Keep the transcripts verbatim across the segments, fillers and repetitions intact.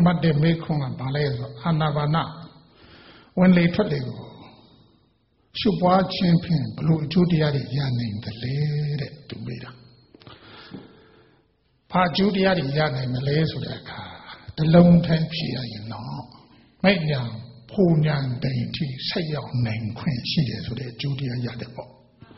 Mate Mekung Balezo, Anavana, when they told you, Shubwa champion, Blue Judiari Yanin, the lady to be. Pa Judiari Yanin, the lady the lone time here, you know. Make young, poor young dainty, say your name, Queen, she is with a Judia Yadabo.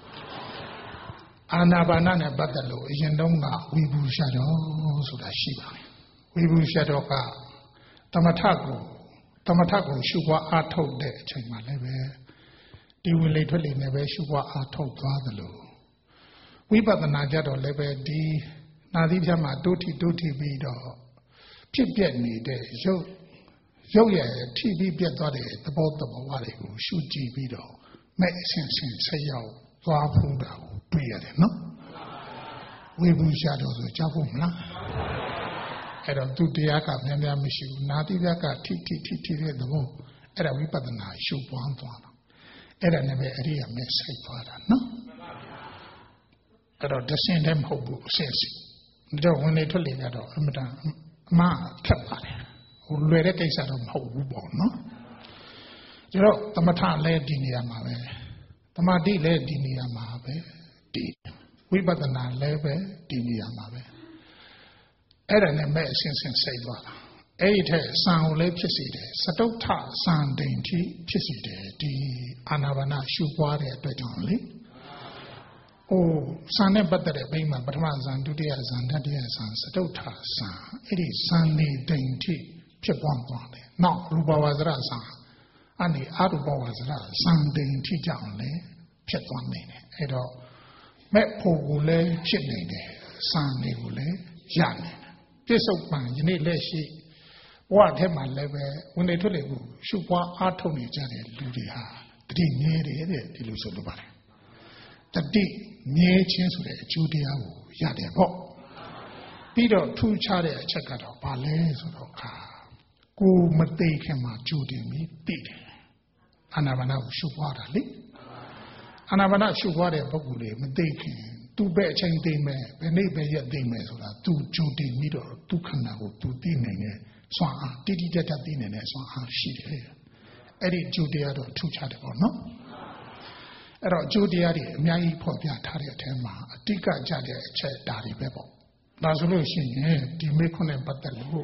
Anabanana Batalo, Yendonga, we will shadow, so that she we will shadow Tamatago, Tamatago, Shubwa are told that, check my level. They will literally never Shubwa are told Father. We but the Najado level D Nadijama duty duty bedo. Chip get me there, Joe, Joe, T V get the boat of a wally, shoot G bedo, make sense, say yo, Wapuda. No? We will shadow the Jabumla. I don't do the Aka, and I'm not the Aka, T T T T, the wall. And I whip at the night, shoot one one. And I never area may say father, no? I don't descend them hope, says it. When they told you that, Ma kept on it. Who read a case out of hope, no? You know, the Matan led Dinia Mabe. The Madi led Dinia Mabe. We but the non labor, Dinia Mabe. Eden and medicine say what? Eight sound lay pissy, Satota sound dainty, pissy, the Anavana Shubwari at only. Oh, Sunday but the Bima, but Razan, Dudias and Dadias and Satota sound. It is Sunday dainty, Chipon, not Ruba was Razan, and the Aruba was Razan dainty only, Chipon minute, at all. Met Pogule, Chipney, Sunday Gule, Yan. This old man, you need less sheep. What have my level when they told you, Shubwa Artoni Janet, Ludia, the D near the illusion of body. The D near chance of the Judia, Yadebo. Peter, two charity check out ballets or car. Go Matake him a Judy me beat. Anavana Shubwa Lee. Anavana Shubwa Bogule, Matake. Two bad chain they may, when they be yet they may, so that two Judy middle, two canal, two dinner, so I did it at dinner, so I she here. Eddie Judia, two charitable, no? At all Judia, Mai Popia Taria Tema, a Tika Jadia, Chet Dari Bebo. Resolution, the Mekone Batalu.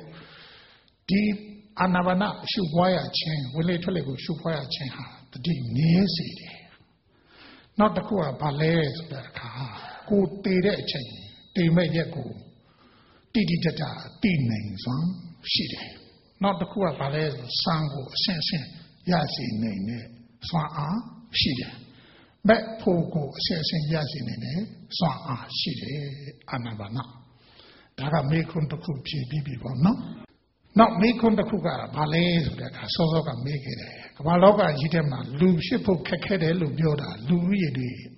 The Anavana Shubwaya chain, will literally go Shubwaya chain, the D near city. Not the Kua ballets, but car. Go take that chain, they may yet go. Didi Dada, Dinning, son, she. Not the Kua ballets, Sango, Sensen, Yasi name, Swan, she. Back Pogo, Sensen, Yasi name, Swan, she, Anavana. Daga make on the cook, Bibi, no? Not make on the Kuga, ballets, that I saw them make it. Waloga Jitema, Lu Shipo Kakede, Lubioda, Louis.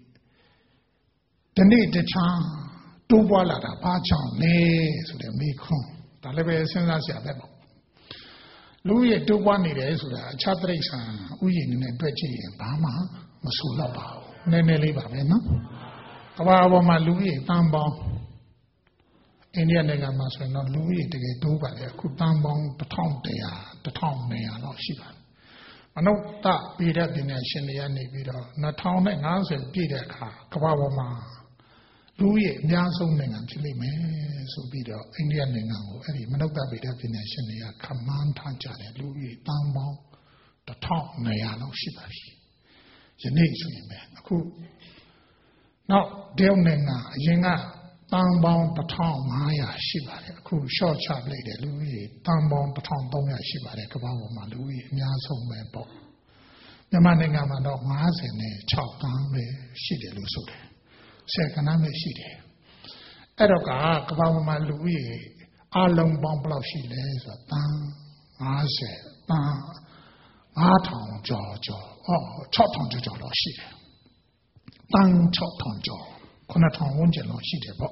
The need the charm, two boilers, a patch on nails, so they make home. The level is a bebo. Louis, do one is a chatration, we in a dredgy and Bama, Masulaba, Nene Bavena. Our my Louis, Tambon. Indian nigger must not Louis to get over there, could Tambon, the town they are, the town they are not Shiva. I know that be that the nation, the Anibida, not town and answer be that car, Kawama. Louis, Yansoming and Chile, so be the Indian Ningo, Eddie, Manota be that the nation, they are command Tancha, Louis, Tambo, the top Nayano Shibashi. The nation, man. Now, Delnina, Yinga, Tambo, the town Maya Shibari, who short sharp lady, Louis, Tambo, the town Boya Shibari, Kawama, Louis, Yansoming Bob. The Maningama dog Maz and a chop down the Shidelusude. Second, I may see there. Edoka, Kavama Louis, Along Bomblow she lays a tang, I said, tang, Arton George, oh, Choton George, she. Tang Choton George, Conaton Wungelo, she debo.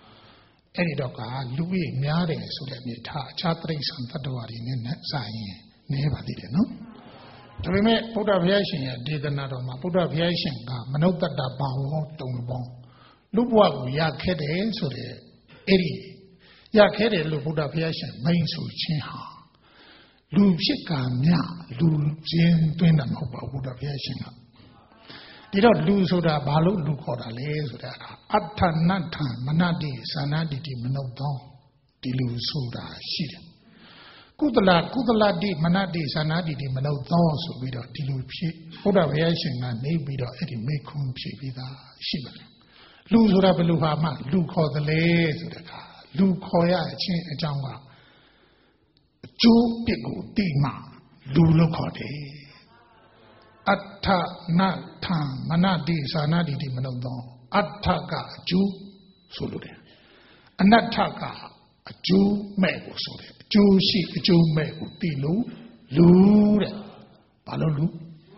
Edoka, Louis, Miare, so that me ta, Chatri Santa Doari, Sayin, never did it, no? To be made put aviation, did another, put aviation, Manota da Bao, don't bon. Lubwa, Yakede, so the Eddie Yakede, Lubuda aviation, main so chinha. လူဖြစ်ကမြလူချင်းတွင်းတာမဟုတ်ပါဘူးတော့ဘုရားရှင်ကဒီတော့လူဆိုတာဘာလို့လူခေါ်တာလဲဆိုတာအဋ္ဌနတ္ထမနတိသာနာတိတိမနုဿောဒီလူဆိုတာရှိတယ်ကုသလကုသလတိမနတိသာနာတိတိမနုဿောဆိုပြီးတော့ဒီလူဖြစ်ဘုရားဘုရားရှင်ကနေပြီးတော့အဲ့ဒီမေခွန်းဖြေပြီးသားရှိပါတယ်လူဆိုတာဘယ်လိုဟာမှလူခေါ်သလဲဆိုတဲ့အခါလူခေါ်ရအချင်းအကြောင်းကအကျိုးပြစ်ကိုတိမှလူလို့ခေါ်တယ်အဋ္ဌနတ္ထမနတိသာနာတိတိမနုဿောအဋ္ဌကအကျိုးဆိုလို့တယ်အနတ္ထကအကျိုးမဲ့ကိုဆိုတယ်အကျိုးရှိအကျိုးမဲ့ကိုတိလို့လူတဲ့ဘာလို့လူ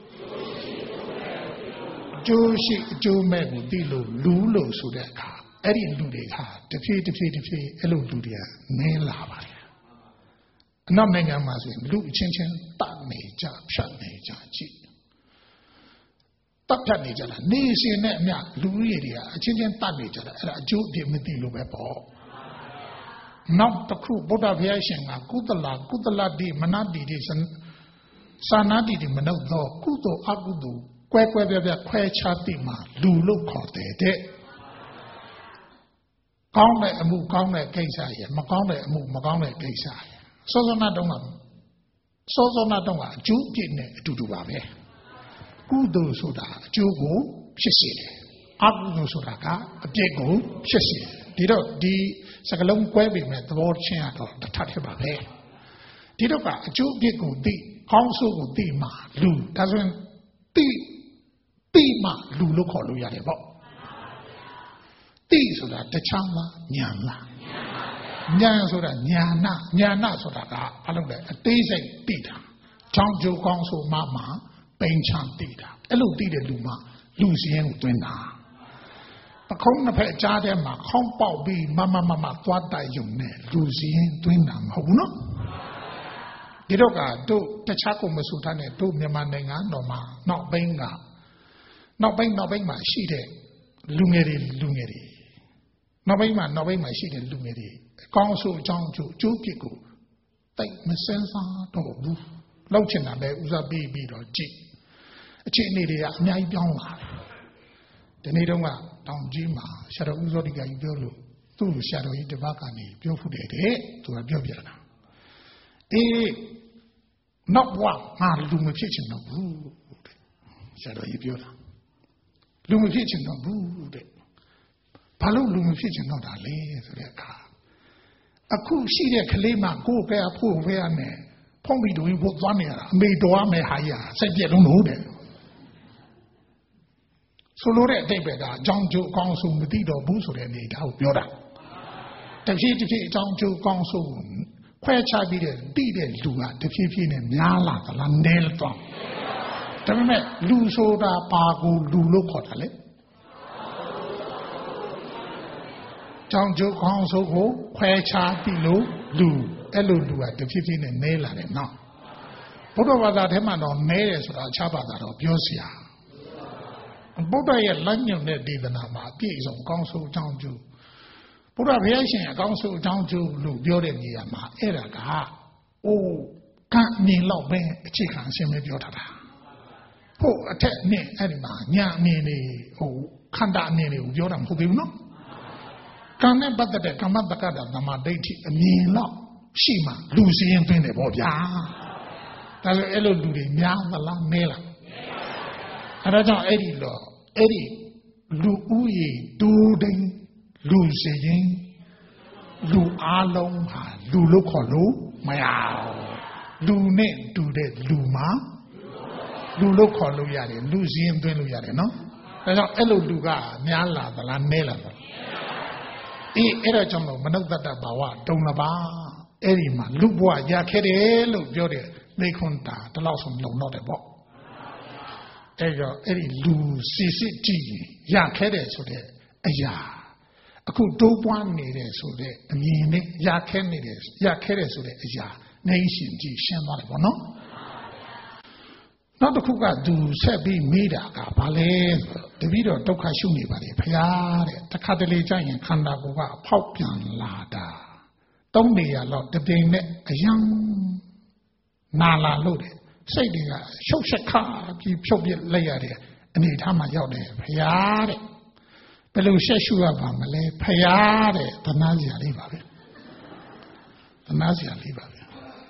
အကျိုးရှိအကျိုးမဲ့ကိုတိလို့လူလို့ဆိုတဲ့အခါအဲ့ဒီလူတွေဟာတဖြည်းတဖြည်းတဖြည်းအဲ့လိုလူတွေကနည်းလာပါတယ်အနောက်နိုင်ငံမှာဆိုရင်လူအချင်းချင်းတတ်နေကြဖြတ်နေကြကြည့်တပ်ဖြတ်နေကြတာနေရှင်နဲ့အမျှလူကြီးတွေကအချင်းချင်းတတ်နေကြတာအဲ့ဒါအကျိုးအပြစ်မသိလို့ပဲပေါ့နောက်တစ်ခုဗုဒ္ဓဘုရားရှင်ကကုသလကုသလတိမနတိတိသာနာတိတိမနုဿောကုသိုလ်အကုသိုလ်ကွဲကွဲပြားပြားခွဲခြားသိမှလူလို့ခေါ်တယ်တဲ့ကောင်းတဲ့အမှုကောင်းတဲ့ကိစ္စရယ်မကောင်းတဲ့အမှုမကောင်းတဲ့ကိစ္စရယ်စောစောနာတုန်းကစောစောနာတုန်းကအကျိုးအပြစ်နဲ့အတူတူပါပဲကုသိုလ်ဆိုတာအကျိုးကိုဖြစ်စေတယ်အကုသိုလ်ဆိုတာကအပြစ်ကိုဖြစ်စေတယ်ဒီတော့ဒီစကလုံးကွဲပြီမဲ့သဘောချင်းရတော့တစ်ထပ်ထပါပဲဒီတော့ကအကျိုးအပြစ်ကိုသိကောင်းဆိုးကိုသိမှလူဒါဆိုရင်သိသိမှလူလို့ခေါ်လို့ရတယ်ပေါ့သိဆိုတာတခြားလားညာလားညာဆိုတာညာနာညာနာဆိုတာကဘာလို့လဲအသေးစိတ်သိတာချောင်းကျိုးကောင်းဆိုမှမှပိန်ချမ်းသိတာအဲ့လိုသိတဲ့လူမှလူစင်းကိုတွင်းတာပခုံးနှစ်ဖက်ကြားထဲမှာခေါင်းပေါက်ပြီးမမမမသွားတိုက်ရုံနဲ့လူစင်းတွင်းတာမဟုတ်ဘူးနော်ဒီတော့ကတို့တခြားကိုမဆိုထားနဲ့တို့မြန်မာနိုင်ငံတော်မှာနောက်ပိုင်းကနောက်ပိုင်းနောက်ပိုင်းမှာရှိတဲ့လူငယ်တွေလူငယ်တွေနောက်ပိုင်းမှာနောက်ပိုင်းမှာရှိတဲ့လူငယ်တွေအကောင်းဆိုအကြောင်းကျိုးကျိုးပြစ်ကိုတိတ်မစင်စားတော့ဘူးလောက်ချင်တာပဲဦးစားပေးပြီးတော့ကြည့်အခြေအနေတွေကအများကြီးပြောင်းလာတယ်ဒီနေ့တုန်းကတောင်ကြီးမှာဆရာတော်ဦးစောတိကကြီးပြောလို့သူ့ဆရာတော်ကြီးတစ်ပါးကနေပြောဖူးတယ်တဲ့သူကပြောပြတာအေးနောက်ဘဝငါလူမဖြစ်ချင်တော့ဘူးတဲ့ဆရာတော်ကြီးပြောတာလူမဖြစ်ချင်တော့ဘူးတဲ့ဘာလို့လူမဖြစ်ချင်တော့တာလဲဆိုတဲ့အခါအခုရှိတဲ့ကလေးမှကိုယ်ကဲဖို့ဝဲရနဲ့ဖုံးပြီးတူဖို့သွားနေရတာအမေတော်မယ်ဟာရစိတ်ပြက်လုံးလို့တဲ့ဆိုလိုတဲ့အတိတ်ပဲကအကြောင်းကျိုးအကောင်းဆုံးမသိတော့ဘူးဆိုတဲ့အနေဒါကိုပြောတာတဖြည်းတဖြည်းအကြောင်းကျိုးအကောင်းဆုံးခွဲခြားပြီးတဲ့တိတဲ့လူကတဖြည်းဖြည်းနဲ့များလာသလားနည်းတော့ဒါပေမဲ့လူဆိုတာပါကိုလူလို့ခေါ်တာလေကြောင်းကျိုးကောင်းဆုံးကိုခွဲခြားပြီးလို့လူအဲ့လိုလူကတဖြည်းဖြည်းနဲ့နည်းလာတယ်နော်ဘုရားဘာသာထဲမှာတော့နည်းတယ်ဆိုတာအခြားဘာသာတော့ပြောစရာဘုရားရဲ့လမ်းညွှန်တဲ့ဒေသနာမှာအပြည့်အစုံကောင်းဆုံးအကြောင်းကျိုးဘုရားဘုရားရှင်အကောင်းဆုံးအကြောင်းကျိုးလို့ပြောတဲ့နေရာမှာအဲ့ဒါကအိုးကံမြင်တော့ပဲအခြေခံအရှင်းပဲပြောထားတာဖို့အထက်နဲ့အဲ့ဒီမှာညာအမြင်တွေဟိုခန္ဓာအမြင်တွေကိုပြောတာမဟုတ်သေးဘူးနော်ကံနဲ့ပတ်သက်တဲ့ကမ္မတက္ကတာသမာဓိဋ္ဌိအမြင်တော့ရှိမှလူစည်းရင်သွင်းတယ်ပေါ့ဗျာဒါဆိုအဲ့လိုလူတွေများသလားနည်းလားအဲဒါကြောင့်အဲ့ဒီတော့အဲ့ဒီလူဦးရေဒူးတိန်လူစည်းရင်လူအားလုံးဟာလူလို့ခေါ်လို့မရဘူးလူနဲ့တူတဲ့လူမှာလူလို့ခေါ်လို့ရတယ်လူစည်းရင်သွင်းလို့ရတယ်နော်ဒါကြောင့်အဲ့လိုလူကများလာသလားနည်းလာသလားအေးအဲ့ဒါကြောင့်လို့မနုဿတ္တဘာဝတုံးละပါအဲ့ဒီမှာလူဘဝရခဲ့တယ်လို့ပြောတယ်မိခွန်းတာဒီလောက်ဆိုလုံတော့တယ်ပေါ့အဲ့တော့အဲ့ဒီလူစီစစ်ကြည့်ရခဲ့တယ်ဆိုတဲ့အရာအခုတိုးပွားနေတယ်ဆိုတဲ့အမြင်နဲ့ရခဲ့နေတယ်ရခဲ့တယ်ဆိုတဲ့အရာနေရှင်ကြည့်ရှင်းသွားတယ်ပေါ့နော်နောက်တစ်ခုကသူဆက်ပြီးမေးတာကဘာလဲဆိုတော့တပည့်တော်ဒုက္ခရှုနေပါလေဖရာတဲ့တခါတလေကြာရင်ခန္ဓာကိုယ်ကအဖောက်ပြန်လာတာသုံးနေရတော့တပြိမ်နဲ့အယံနာလာလို့တယ်စိတ်တွေကရှုပ်ရှက်ခါပြီးဖြုတ်ပြလိုက်ရတဲ့အနေထားမှာရောက်တယ်ဖရာတဲ့ဘယ်လိုရှက်ရှုရပါမလဲဖရာတဲ့သနာစရာလေးပါပဲသနာစရာလေးပါပဲ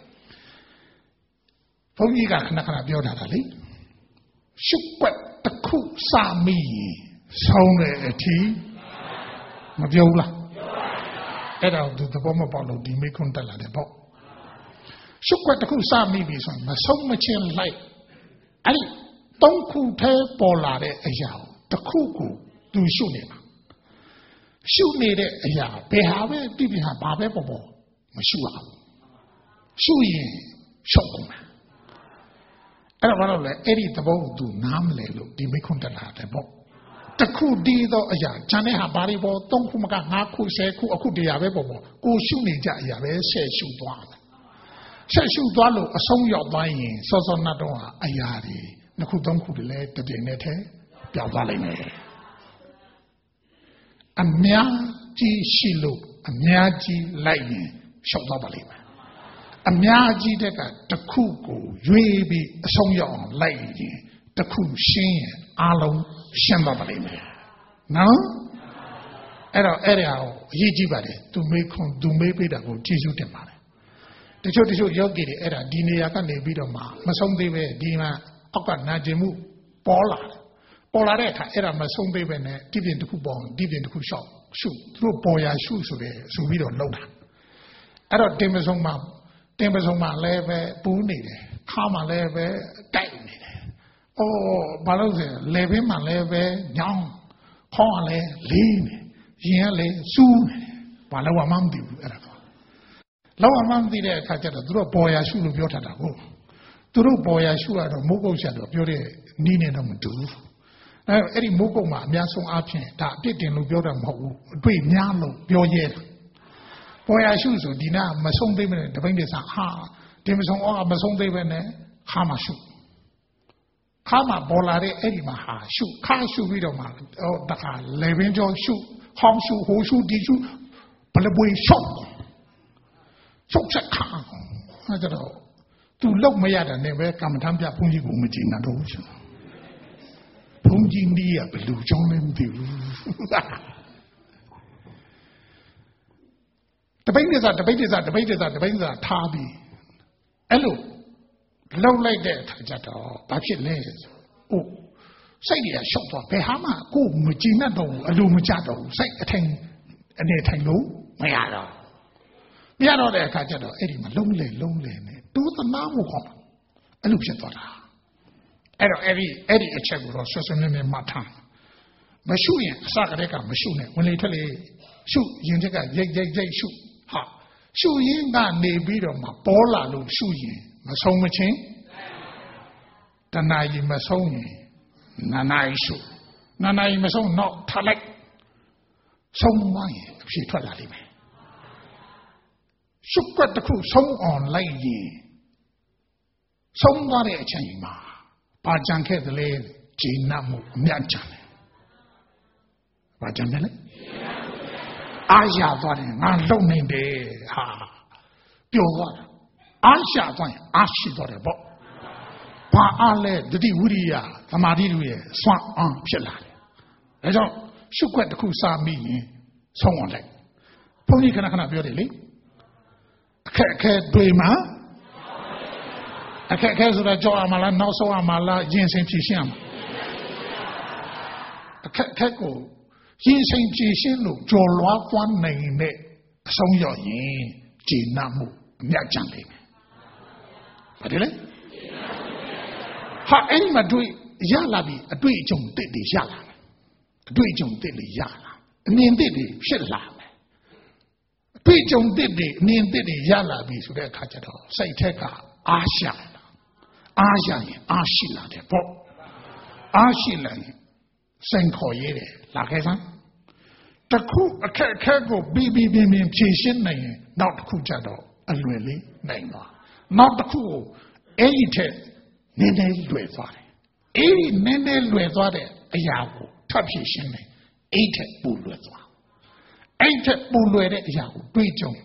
ဘုန်းကြီးကခဏခဏပြောတာလေရှုွက်တစ်ခုစမိဆုံးတဲ့အထိမပြောဘူးလားအဲ့ဒါသူသဘောမပေါက်လို့ဒီမိခွန်းတက်လာတယ်ပေါ့ရှုွက်တစ်ခုစမိပြီဆိုရင်မဆုံးမချင်းလိုက်အဲ့ဒီသုံးခုထဲပေါ်လာတဲ့အရာတစ်ခုကိုသူရှုနေမှာရှုနေတဲ့အရာဘယ်ဟာပဲပြပြဟာဘာပဲပေါ်ပေါ်မရှုရဘူးရှုရင်ရှုပ်ကုန်မှာအဲ့တော့ဘာလို့လဲအဲ့ဒီသဘောကိုသူနားမလဲလို့ဒီမိခွန်းတက်လာတယ်ပေါ့တခုတည်းသောအရာဂျန်တဲ့ဟာဘာတွေပေါ်သုံးခုမကငါးခုဆယ်ခုအခုတရားပဲပေါ်ပေါ်ကိုရှုနေကြအရာပဲဆက်ရှုသွားတယ်ဆက်ရှုသွားလို့အဆုံးရောက်သွားရင်စောစောနတ်တော့ဟာအရာတွေနှစ်ခုသုံးခုတည်းလဲတပြိုင်တည်းထဲပျောက်သွားလိမ့်မယ်အများကြီးရှိလို့အများကြီးလိုက်ရင်ရှောက်သွားပါလိမ့်မယ်အများကြီးတဲ့ကတစ်ခုကိုရွေးပြီးအဆုံးရောက်အောင်လိုက်ရင်တစ်ခုရှင်းရင်အားလုံးရှင်းသွားပါလိမ့်မယ်နော်အဲ့တော့အဲ့ဒါကိုအရေးကြီးပါတယ်သူမေးခွန်းသူမေးပေးတာကိုကျေးဇူးတင်ပါတယ်တချို့တချို့ယောဂီတွေအဲ့ဒါဒီနေရာကနေပြီးတော့မှမဆုံးသေးပဲဒီမှာအောက်ကနာကျင်မှုပေါ်လာတယ်ပေါ်လာတဲ့အခါအဲ့ဒါမဆုံးသေးပဲနဲ့ဒီပြင်တစ်ခုပေါ်ဒီပြင်တစ်ခုရှောက်ရှုသူတို့ပေါ်ရရှုဆိုတဲ့ဆိုပြီးတော့လုံတာအဲ့တော့တင်မဆုံးမှတင်ပစုံမှလည်းပဲပူးနေတယ်ခါမှလည်းပဲတိုက်နေတယ်။အော်ဘာလို့လဲလေဘင်းမှလည်းပဲညောင်းခေါင်းကလည်းလေးနေရင်ကလည်းစူးနေတယ်။ဘာလို့မှမသိဘူးအဲ့ဒါတော့။လောက်မှမသိတဲ့အခါကျတော့သူတို့ပေါ်ရရှုလို့ပြောထတာကိုသူတို့ပေါ်ရရှုရတော့မိုးကုတ်ဆက်တော့ပြောတဲ့နီးနေတော့မတူဘူး။အဲ့အဲ့ဒီမိုးကုတ်မှာအများဆုံးအားဖြင့်ဒါအပြစ်တင်လို့ပြောတာမဟုတ်ဘူး။အတွေ့များလို့ပြောရဲတယ်ပေါ်ရရှုဆိုဒီနာမဆုံးသေးပဲတပိန်းတည်းစားဟာဒီမဆုံးအောင်မဆုံးသေးပဲနဲ့ခါမှရှုခါမှပေါ်လာတဲ့အဲ့ဒီမှာဟာရှုခါရှုပြီးတော့မှဟောတခါလေပင်ကျော်ရှုဟောင်းရှုဟိုရှုဒီရှုဘလပွေရှုရှုချက်ခါအဲ့တော့သူလောက်မရတဲ့နဲ့ပဲကမ္မထမ်းပြဘုန်းကြီးကိုမကြည့်နိုင်တော့ဘူးရှင်ဘုန်းကြီးနီးရဘယ်လိုကြောင်းလဲမသိဘူးတပိဋ္ဌိစာတပိဋ္ဌိစာတပိဋ္ဌိစာတပိဋ္ဌိစာထားပြီးအဲ့လိုလောက်လိုက်တဲ့အခါကျတော့ဘာဖြစ်လဲအိုးစိတ်တွေကရှော့သွားဘယ်ဟာမှကိုမကြည်နဲ့တော့ဘူးအလိုမကြတော့ဘူးစိတ်အထိုင်အနေထိုင်လို့မရတော့မရတော့တဲ့အခါကျတော့အဲ့ဒီမှာလုံးလေလုံးလေနဲ့တူသနာမှုခေါ်အဲ့လိုဖြစ်သွားတာအဲ့တော့အဲ့ဒီအဲ့ဒီအချက်ကိုတော့ဆွဆွမြဲမြဲမှတ်ထားမရှုရင်အစကတည်းကမရှုနဲ့ဝင်လေထွက်လေရှုရင်ချက်ကရိတ်ရိတ်ရိတ်ရှုဟာရှုရင်းကနေပြီးတော့မှပေါ်လာလို့ရှုရင်မဆုံးမချင်းတဏှာကြီးမဆုံးရင်နာနာကြီးရှုနာနာကြီးမဆုံးတော့ထားလိုက်ဆုံးသွားရင်အဖြစ်ထွက်လာလိမ့်မယ်ရှုွက်တစ်ခုဆုံးအောင်လိုက်ရင်ဆုံးသွားတဲ့အချိန်မှာပါကြံခဲ့တယ်လေဂျိနမှုအမြတ်ကြံတယ်ပါကြံတယ်လေအားရသွားတယ်ငါလုံနေတယ်ဟာပျော်သွားတာအားရသွားရင်အားရှိသွားတယ်ပေါ့ဘာအားလဲတတိဝိရိယသမာဓိတို့ရဲ့စွမ်းအားဖြစ်လာတယ်ဒါကြောင့်ရှုွက်တစ်ခုစားမိရင်ဆုံးအောင်လိုက်ဘုန်းကြီးခဏခဏပြောတယ်လေအခက်အခဲတွေမှာအခက်အခဲဆိုတာကြောက်ရမှာလားနောက်ဆုံးရမှာလားရင်စိမ်ဖြေရှင်းရမှာအခက်အခဲကိုရင်စိမ်ဖြေရှင်းလို့ကြော်လွားသွားနိုင်တဲ့အဆုံးရောက်ရင်ဂျေနမှုအမြတ်ကြံလိမ့်မယ်ဘာတယ်လဲဟာအဲ့ဒီမှာတွေ့ရလာပြီအတွေ့အကြုံတစ်တွေရလာတယ်အတွေ့အကြုံတစ်တွေရလာအမြင်တစ်တွေဖြစ်လာမယ်အတွေ့အကြုံတစ်တွေအမြင်တစ်တွေရလာပြီဆိုတဲ့အခါကျတော့စိတ်ထက်ကအားရှာလာအားရရင်အားရှိလာတယ်ပေါ့အားရှိလာရင်စိန်ခေါ်ရဲတယ်လာခဲ့စမ်းတခုအခက်အခက်ကိုပြီးပြီးပြင်းပြင်းဖြေရှင်းနိုင်ရင်နောက်တစ်ခုကျတော့အလွယ်လေးနိုင်သွားနောက်တစ်ခုကိုအဲ့ဒီထက်နည်းနည်းလွယ်သွားတယ်အဲ့ဒီနည်းနည်းလွယ်သွားတဲ့အရာကိုထပ်ဖြေရှင်းတယ်အဲ့ထက်ပိုလွယ်သွားအဲ့ထက်ပိုလွယ်တဲ့အရာကိုတွေးကြုံ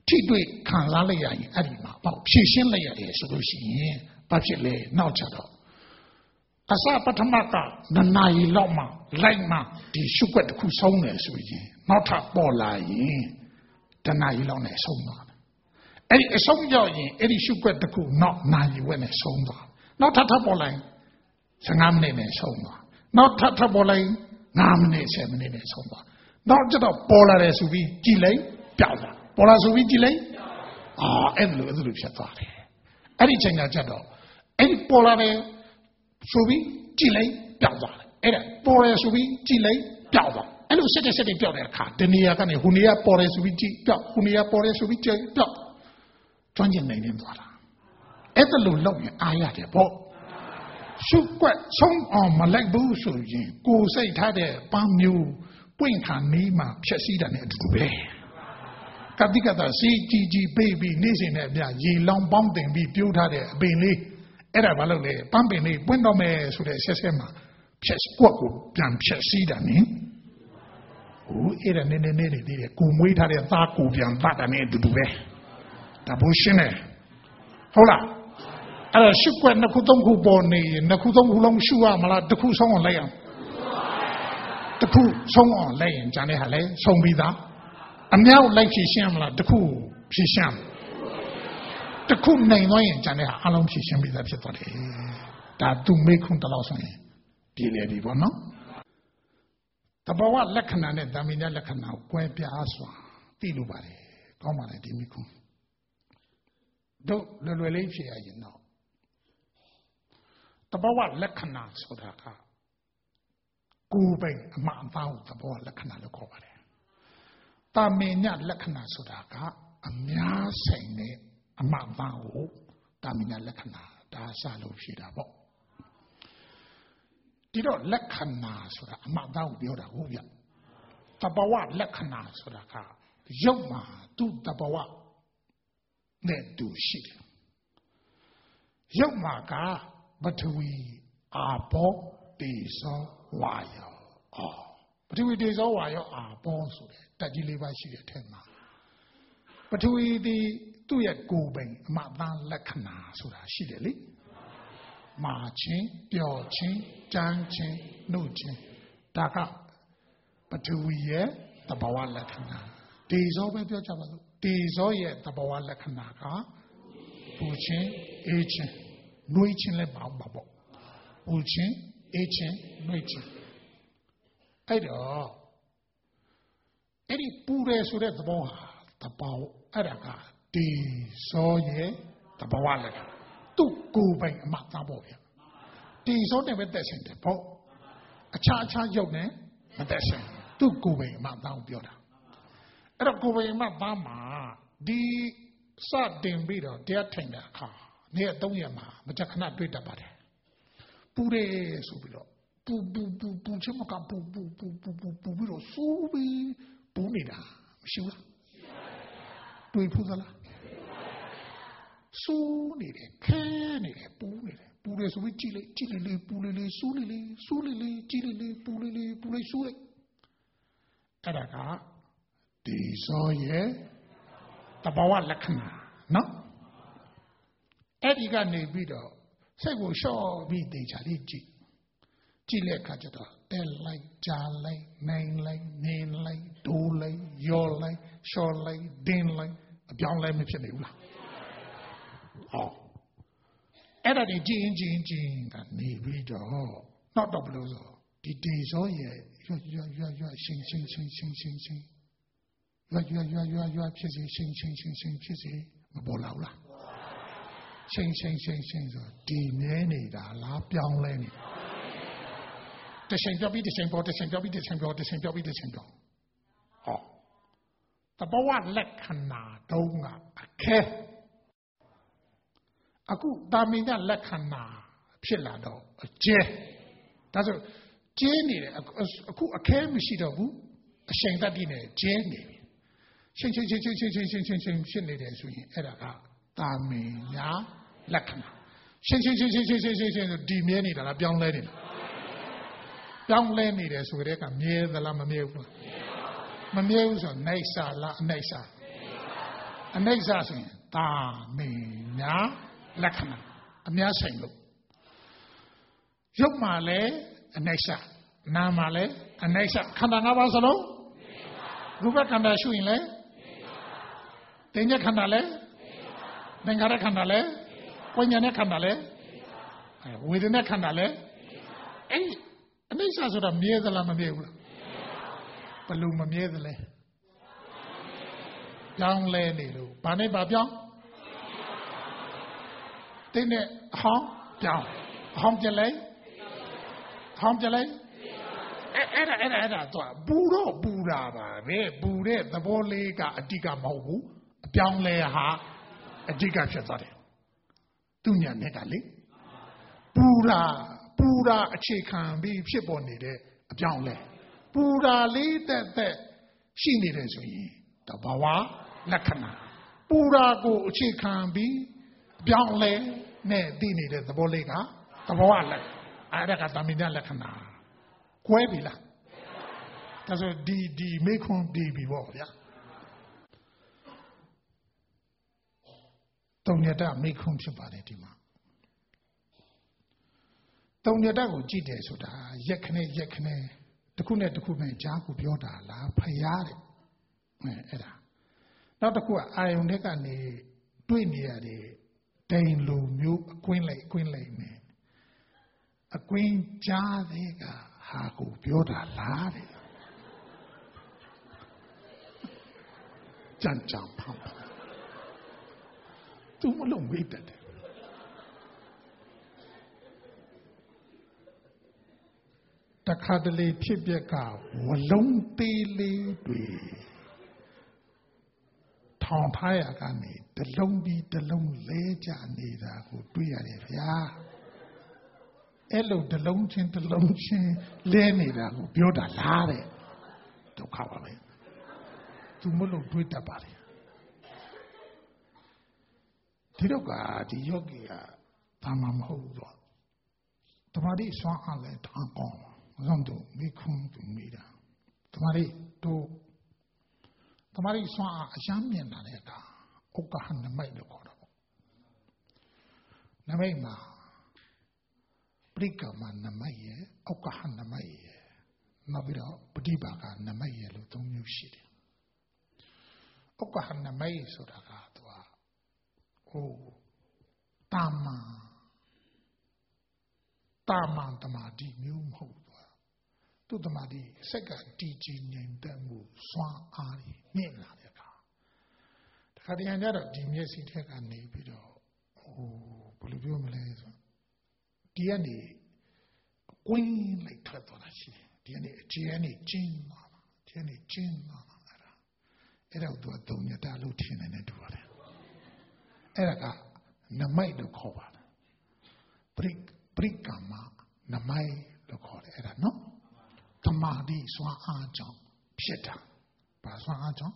ထိတွေ့ခံစားလိုက်ရရင်အဲ့ဒီမှာပေါ့ဖြည့်ရှင်းလိုက်ရတယ်ဆိုလို့ရှိရင်ဘာဖြစ်လဲနောက်ချက်တော့အစပထမကနနာရီလောက်မှလိုက်မှဒီရှုွက်တစ်ခုဆုံးတယ်ဆိုရင်နောက်ထပ်ပေါ်လာရင်တနာရီလောက်နဲ့ဆုံးသွားတယ်အဲ့ဒီအဆုံးရောက်ရင်အဲ့ဒီရှုွက်တစ်ခုနောက်နာရီဝက်နဲ့ဆုံးသွားနောက်ထပ်ထပ်ပေါ်လာရင်ဆယ်ငါးမိနစ်နဲ့ဆုံးသွားနောက်ထပ်ထပ်ပေါ်လာရင်ငါးမိနစ်ဆယ်မိနစ်နဲ့ဆုံးသွားနောက်ကျတော့ပေါ်လာတယ်ဆိုပြီးကြည်လိုက်ပြောက်သွားပေါ်လာဆိုပြီးကြည်လိုက်အာအဲ့လိုအဲ့လိုဖြစ်သွားတယ်အဲ့ဒီချိန်ကကြတော့အဲ့ဒီပေါ်လာတယ်ဆိုပြီးကြည်လိုက်ပြောက်သွားတယ်အဲ့ဒါပေါ်တယ်ဆိုပြီးကြည်လိုက်ပြောက်သွားအဲ့လိုစက်တဲ့စက်တဲ့ပြောက်တဲ့အခါတနေရာကနေဟိုနေရာပေါ်တယ်ဆိုပြီးကြည်ပြောက်ဟိုနေရာပေါ်တယ်ဆိုပြီးကြည်ပြောက်ကျွမ်းကျင်နိုင်နေသွားတာအဲ့ဒါလိုလုပ်ရင်အားရတယ်ပေါ့ရှုွက်ဆုံးအောင်မလိုက်ဘူးဆိုရင်ကိုယ်စိတ်ထားတဲ့ပန်းမျိုးပွင့်ခံနေမှဖြက်စီးတာနဲ့အတူတူပဲကတိကတာစီကြီးကြီးပေးပြီးနေစဉ်နဲ့အပြရေလောင်းပေါင်းတင်ပြီးပြိုးထားတဲ့အပင်လေးအဲ့ဒါဘာလို့လဲပန်းပင်လေးပွင့်တော့မယ်ဆိုတဲ့ဆက်ဆက်မှာဖြက်ကွက်ကိုပြန်ဖြက်စီးတာနဲ့ဟိုအဲ့ဒါနေနေနေနေသေးတယ်ကိုမွေးထားတဲ့သားကိုပြန်တတ်တာနဲ့အတူတူပဲဒါဘုရှင်းတယ်ဟုတ်လားအဲ့ဒါရှုွက်နှစ်ခုသုံးခုပေါ်နေနှစ်ခုသုံးခုလုံးရှုရမလားတစ်ခုဆုံးအောင်လိုက်အောင်တစ်ခုဆုံးအောင်လိုက်ရင်ဂျန်တဲ့ဟာလဲဆုံးပြီးသားအမြောက်လိုက်ဖြည့်ရှင်းမလားတစ်ခုဖြည့်ရှင်းတစ်ခုနိုင်သွားရင်ဂျန်တဲ့ဟာအလုံးဖြည့်ရှင်းပြီးသားဖြစ်သွားတယ်ဒါသူမိခွန်းတလောက်ဆိုရင်ပြည်လေပြီပေါ့နော်တဘောဝလက္ခဏာနဲ့ဓမ္မညလက္ခဏာကိုကွဲပြားစွာသိလို့ပါတယ်ကောင်းပါလေဒီမိခွန်းတို့လွယ်လွယ်လေးဖြည့်ရရင်တော့တဘောဝလက္ခဏာဆိုတာကကိုယ်ပိုင်အမှန်သားကိုတဘောဝလက္ခဏာလို့ခေါ်ပါတယ်တာမင်ညလက္ခဏာဆိုတာကအများဆိုင်တဲ့အမှန်သားကိုတာမင်ညလက္ခဏာဒါစလို့ဖြည့်တာပေါ့ဒီတော့လက္ခဏာဆိုတာအမှန်သားကိုပြောတာဟုတ်ဗျတဘောဝလက္ခဏာဆိုတာကရုပ်မှာသူ့တဘောဝနဲ့တူရှိတယ်ရုပ်မှာကပထဝီအာဘောတေဇောဝါယောအော်ပထဝီတေဇောဝါယောအာဘောဆိုတဲ့တက်ကြီးလေးပါရှိတဲ့အထက်မှာပထဝီဒီသူ့ရဲ့ကိုယ်ပိုင်အမှန်သားလက္ခဏာဆိုတာရှိတယ်လေမာချင်းပျော်ချင်းကြမ်းချင်းနှုတ်ချင်းဒါကပထဝီရဲ့သဘာဝလက္ခဏာတေဇောပဲပြောကြပါစို့တေဇောရဲ့သဘာဝလက္ခဏာကပူချင်းအေးချင်းနှွေးချင်းလည်းပေါ့ပါပေါ့ပူချင်းအေးချင်းနှွေးချင်းအဲ့တော့အဲ့ဒီပူတယ်ဆိုတဲ့သဘောဟာသဘောအဲ့ဒါကတေဇောရဲ့သဘာဝလက္ခဏာသူ့ကိုယ်ပိုင်အမှတ်သားပေါ့ဗျာတေဇောနဲ့ပဲတက်ဆိုင်တယ်ပေါ့အခြားအခြားရုပ်နဲ့မတက်ဆိုင်သူ့ကိုယ်ပိုင်အမှတ်သားကိုပြောတာအဲ့တော့ကိုယ်ပိုင်အမှတ်သားမှာဒီစတင်ပြီးတော့တရားထိုင်တဲ့အခါနေ့သုံးရက်မှာမကြခဏတွေ့တတ်ပါတယ်ပူတယ်ဆိုပြီးတော့ပူပူပူပူချင်မကပူပူပူပူပူပူပြီးတော့စူးပြီးပူနေတာမရှိဘူးလားတွေ့ဖူးသလားစူးနေတယ်ခဲနေတယ်ပူနေတယ်ပူတယ်ဆိုပြီးကြည့်လိုက်ကြည့်လေလေပူလေလေစူးလေလေစူးလေလေကြည့်လေလေပူလေလေပူလေစူးလိုက်အဲ့ဒါကဒီဇောရဲ့တဘာဝလက္ခဏာနော်အဲ့ဒီကနေပြီးတော့စိတ်ကိုလျှော့ပြီးတေချာလေးကြည့်ကြည့်တဲ့အခါကျတော့တဲလိုက်ကြားလိုက်နိုင်လိုက်မြင်လိုက်ဒိုးလိုက်ရောလိုက်လျှော့လိုက်ဒင်းလိုက်အပြောင်းလဲမဖြစ်နေဘူးလားဟောအဲ့ဒါဒီကြည့်ရင်ကြည့်ရင်ကြည့်ရင်ကနေပြီးတော့တော့တော့ဘလို့ဆိုဒီတေဇောရဲ့ရွရွရွရွရှင်းရှင်းရှင်းရှင်းရှင်းရှင်းရွရွရွရွရွဖြစ်စီရှင်းရှင်းရှင်းရှင်းဖြစ်စီမပေါ်လာဘူးလားရှင်းရှင်းရှင်းရှင်းဆိုဒီမြဲနေတာလားပြောင်းလဲနေတာတချိန်ပြောပြီးတချိန်ပေါ်တချိန်ပြောပြီးတချိန်ပြောတချိန်ပြောပြီးတချိန်ပြောဟောတဘဝလက္ခဏာတုံးကအခဲအခုတာမင်ညလက္ခဏာဖြစ်လာတော့အကျဲဒါဆိုကျဲနေတယ်အခုအခဲမရှိတော့ဘူးအချိန်တတိနဲ့ကျဲနေပြီချင်းချင်းချင်းချင်းချင်းချင်းချင်းချင်းချင်းဖြစ်နေတယ်ဆိုရင်အဲ့ဒါကတာမင်ညလက္ခဏာရှင်းရှင်းရှင်းရှင်းရှင်းရှင်းရှင်းရှင်းဒီမြဲနေတာလားပြောင်းလဲနေတာပြောင်းလဲနေတယ်ဆိုတဲ့ကမြဲသလားမမြဲဘူးလားမမြဲဘူးဆိုတော့နိုင်စာလားအနိုင်စာအအနိစ္စဆိုရင်တာမေညာလက္ခဏာအများဆိုင်လို့ရုပ်မှလည်းအနိစ္စနာမ်မှလည်းအနိစ္စခန္ဓာ၅ပါးစလုံးရူပခန္ဓာရှုရင်လည်းတင်ညက်ခန္ဓာလည်းသင်္ခါရခန္ဓာလည်းဝိညာဉ်နဲ့ခန္ဓာလည်းဝေဒနာခန္ဓာလည်းအဲ့အနိစ္စဆိုတာမြဲသလားမမြဲဘူးလားဘယ်လိုမမြဲသလဲပြောင်းလဲနေလို့ဘာနဲ့ဘာပြောင်းတင်းနဲ့အဟောင်းပြောင်းအဟောင်းပြလိုက်အဟောင်းပြလိုက်အဲ့အဲ့ဒါအဲ့ဒါအဲ့ဒါတော့ပူတော့ပူတာပါပဲပူတဲ့သဘောလေးကအတိကမဟုတ်ဘူးအပြောင်းလဲဟာအတိကဖြစ်သွားတယ်သူညာနဲ့ကလေပူတာပူတာအခြေခံပြီးဖြစ်ပေါ်နေတဲ့အပြောင်းလဲပူတာလေးတက်တက်ရှိနေတယ်ဆိုရင်တဘာဝလက္ခဏာပူတာကိုအခြေခံပြီးအပြောင်းလဲနဲ့သိနေတဲ့သဘောလေးကသဘောဝလက်အဲ့ဒါကတမိညာလက္ခဏာကွဲပြီလားဒါဆိုဒီဒီမေခွန်းပြီးပြီပေါ့ဗျာတုံညတမေခွန်းဖြစ်ပါတယ်ဒီမှာတုံညတကိုကြည့်တယ်ဆိုတာရက်ခနဲ့ရက်ခနဲ့တစ်ခုနဲ့တစ်ခုနဲ့ကြားကိုပြောတာလားဖျားတယ်အဲအဲ့ဒါနောက်တစ်ခုကအာယုန်တွေကနေတွေ့နေရတယ်ဒိန်လိုမျိုးအကွင်းလိုက်အကွင်းလိုက်နဲ့အကွင်းကြားတဲ့ကဟာကိုပြောတာလားတဲ့ကြံကြံဖောက်သူမလုံးဝိတ်တယ်တခါတလေဖြစ်ပျက်ကဝလုံးသေးလေးတွေထောင်ထားရကနေတလုံးပြီးတလုံးလဲကြနေတာကိုတွေ့ရတယ်ဗျာအဲ့လိုတလုံးချင်းတလုံးချင်းလဲနေတာကိုပြောတာလားတဲ့ဒုက္ခပါပဲသူမလို့တွေးတတ်ပါလေဒီတော့ကဒီယောဂီကဘာမှမဟုတ်တော့တမာတိဆွမ်းအားလဲထားကောင်းအောင်တို့မိခွန်းသူမိတာတမာတိတို့တမာတိဆွမ်းအားအယမ်းမြင်လာတဲ့အခါဥက္ကဟနမိတ်လို့ခေါ်တော့နမိတ်မှာပရိကမနမိတ်ရဲ့ဥက္ကဟနမိတ်ရဲ့နောက်ပြီးတော့ပฏิပါကနမိတ်ရဲ့လို့သုံးမျိုးရှိတယ်ဥက္ကဟနမိတ်ဆိုတာကသူကဟိုတာမန်တာမန်တမာတိမျိုးမဟုတ်ဘူးသူတမာတိစက်ကတည်ကြည်ငြိမ်သက်မှုစွမ်းအားမြင့်လာတဲ့အခါတခါတည်းကျတော့ဒီမျက်စိထက်ကနေပြီးတော့ဟိုဘယ်လိုပြောမလဲဆိုဒီကနေကွင်းလိုက်ထွက်သွားတာရှိတယ်ဒီကနေအကျဉ်းနေကျင်းသွားတာဒီကနေကျင်းသွားတာအဲ့ဒါအဲ့တော့သူကသုံးညတာလို့ထင်နေတယ်တူပါတယ်အဲ့ဒါကနမိတ်လို့ခေါ်ပါတယ်ပရိပရိကမနမိတ်လို့ခေါ်တယ်အဲ့ဒါနော်တမာတိစွမ်းအားကြောင့်ဖြစ်တာဘာစွမ်းအားကြောင့်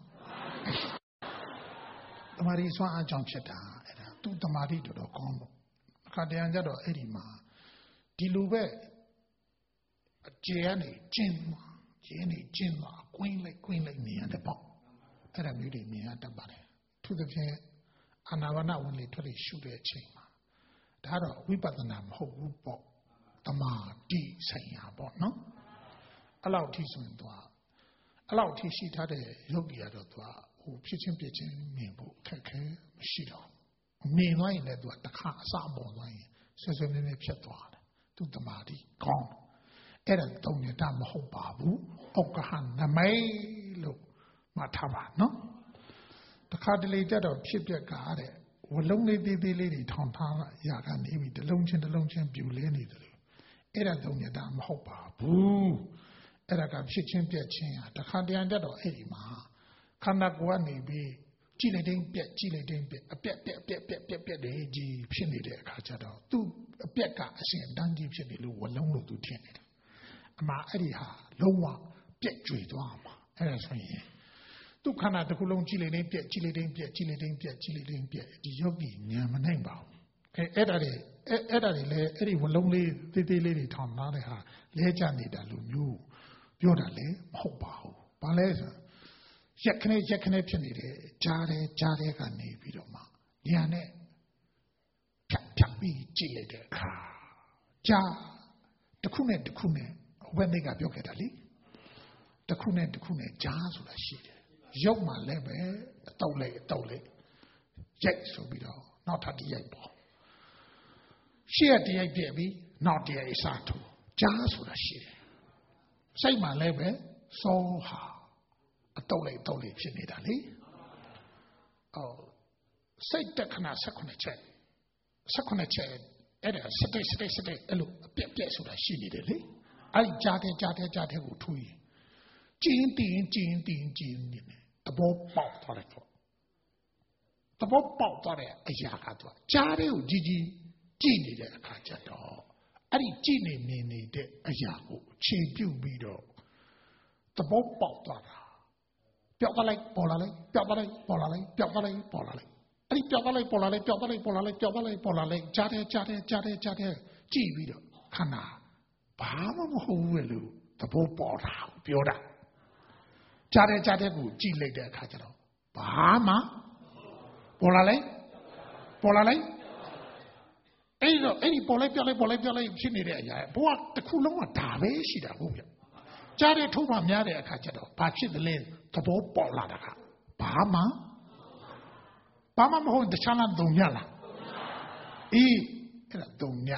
တမာတိစွမ်းအားကြောင့်ဖြစ်တာအဲ့ဒါသူတမာတိတော်တော်ကောင်းပေါ့အခါတရံကြတော့အဲ့ဒီမှာဒီလိုပဲအကျေကနေကျင်းသွားကျင်းနေကျင်းသွားကွင်းလိုက်ကွင်းလိုက်နေရတယ်ပေါ့အဲ့ဒါမျိုးတွေမြင်ရတတ်ပါတယ်သူတစ်ဖြင့်အာနာပါနဝင်လေထွက်လေရှုတဲ့အချိန်မှာဒါတော့ဝိပဿနာမဟုတ်ဘူးပေါ့တမာတိဆိုင်ရာပေါ့နော်အဲ့လောက်ထိဆိုရင်သူကအဲ့လောက်ထိရှိထားတဲ့ယုတ်တရားတော့သူကဟိုဖြစ်ချင်းပြချင်းမြင်ဖို့အခက်ခဲမရှိတော့မြင်လိုက်ရင်လည်းသူကတစ်ခါအစပေါ်သွားရင်ဆွဆွမြဲမြဲဖြစ်သွားတယ်သူတမာတိကောင်းအဲ့ဒါတုံညတာမဟုတ်ပါဘူးဩကဟနမိတ်လို့မှတ်ထားပါနော်တခါတလေကြတော့ဖြစ်ပျက်ကတဲ့ဝလုံးလေးသေးသေးလေးတွေထောင်ထားရကနေပြီတစ်လုံးချင်းတစ်လုံးချင်းပြူလဲနေတယ်အဲ့ဒါတုံညတာမဟုတ်ပါဘူးအဲ့ဒါကဖြစ်ချင်းပြက်ချင်းဟာတခါတရံတက်တော့အဲ့ဒီမှာခန္ဓာကိုယ်ကနေပြီးကြည့်လိုက်တိုင်းပြက်ကြည့်လိုက်တိုင်းပြက်အပြက်ပြက်ပြက်ပြက်ပြက်ပြက်တွေကြီးဖြစ်နေတဲ့အခါကျတော့သူ့အပြက်ကအရှင်တန်းကြီးဖြစ်နေလို့ဝလုံးလို့သူထင်နေတယ်အမှအဲ့ဒီဟာလုံးဝပြက်ကြွေသွားမှာအဲ့ဒါဆိုရင်သူခန္ဓာတစ်ခုလုံးကြည့်လိုက်တိုင်းပြက်ကြည့်လိုက်တိုင်းပြက်ကြည့်လိုက်တိုင်းပြက်ကြည့်လိုက်တိုင်းပြက်ဒီယောဂီဉာဏ်မနိုင်ပါဘူးအဲအဲ့ဒါတွေအဲ့အဲ့ဒါတွေလည်းအဲ့ဒီဝလုံးလေးသေးသေးလေးတွေထောင်ထားတဲ့ဟာလဲကျနေတာလို့မျိုးပြောတာလည်းမဟုတ်ပါဘူးဘာလဲဆိုရက်ခနဲ့ရက်ခနဲ့ဖြစ်နေတယ်ကြားတယ်ကြားတယ်ကနေပြီးတော့မှညာနဲ့ဖြတ်ဖြတ်ပြီးကြည့်လိုက်တဲ့အခါကြားတစ်ခုနဲ့တစ်ခုနဲ့ဘယ်သိကပြောခဲ့တာလေတစ်ခုနဲ့တစ်ခုနဲ့ကြားဆိုတာရှိတယ်ရုပ်မှလည်းပဲအတုပ်လိုက်အတုပ်လိုက်ရိုက်ဆိုပြီးတော့နောက်ထပ်တစ်ရိုက်ပေါ့ရှေ့ကတစ်ရိုက်ပြက်ပြီးနောက်တစ်ရိုက်အစားထိုးကြားဆိုတာရှိတယ်စိတ်မှလည်းပဲစောဟာအတုပ်လိုက်အတုပ်လိုက်ဖြစ်နေတာလေအော်စိတ်တက်ခဏ၁၈ချက်၁၈ချက်အဲ့ဒါစတိတ်စတိတ်စတိတ်အဲ့လိုအပြက်ပြက်ဆိုတာရှိနေတယ်လေအဲ့ဒီကြားတဲ့ကြားတဲ့ကြားတဲ့ကိုထွေးကျင်းတင်းကျင်းတင်းကျင်းနေတယ်သဘောပေါက်သွားတယ်တော့သဘောပေါက်သွားတဲ့အရာကတော့ကြားတဲ့ကိုကြီးကြီးကြည့်နေတဲ့အခါကျတော့အဲ့ဒီကြည့်နေနေနေတဲ့အရာကိုခြေပြုတ်ပြီးတော့သဘောပေါက်သွားတာပျောက်သွားလိုက်ပေါ်လာလိုက်ပျောက်သွားလိုက်ပေါ်လာလိုက်ပျောက်သွားလိုက်ပေါ်လာလိုက်အဲ့ဒီပျောက်သွားလိုက်ပေါ်လာလိုက်ပျောက်သွားလိုက်ပေါ်လာလိုက်ပျောက်သွားလိုက်ပေါ်လာလိုက်ကြားတယ်ကြားတယ်ကြားတယ်ကြားတယ်ကြည့်ပြီးတော့ခန္ဓာဘာမှမဟုတ်ဘူးလို့သဘောပေါက်တာပြောတာကြားတယ်ကြားတယ်ကိုကြည့်လိုက်တဲ့အခါကျတော့ဘာမှပေါ်လာလိုက်ပေါ်လာလိုက်အဲ့တော့အဲ့ဒီပေါ်လိုက်ပြောက်လိုက်ပေါ်လိုက်ပြောက်လိုက်ဖြစ်နေတဲ့အရာဘဝတစ်ခုလုံးကဒါပဲရှိတာဟုတ်ပြကြားတယ်ထုတ်မှများတဲ့အခါကျတော့ဘာဖြစ်သလဲသဘောပေါက်လာတာကဘာမှဘာမှမဟုတ်တခြားလားသုံးညလားအေးအဲ့ဒါသုံးည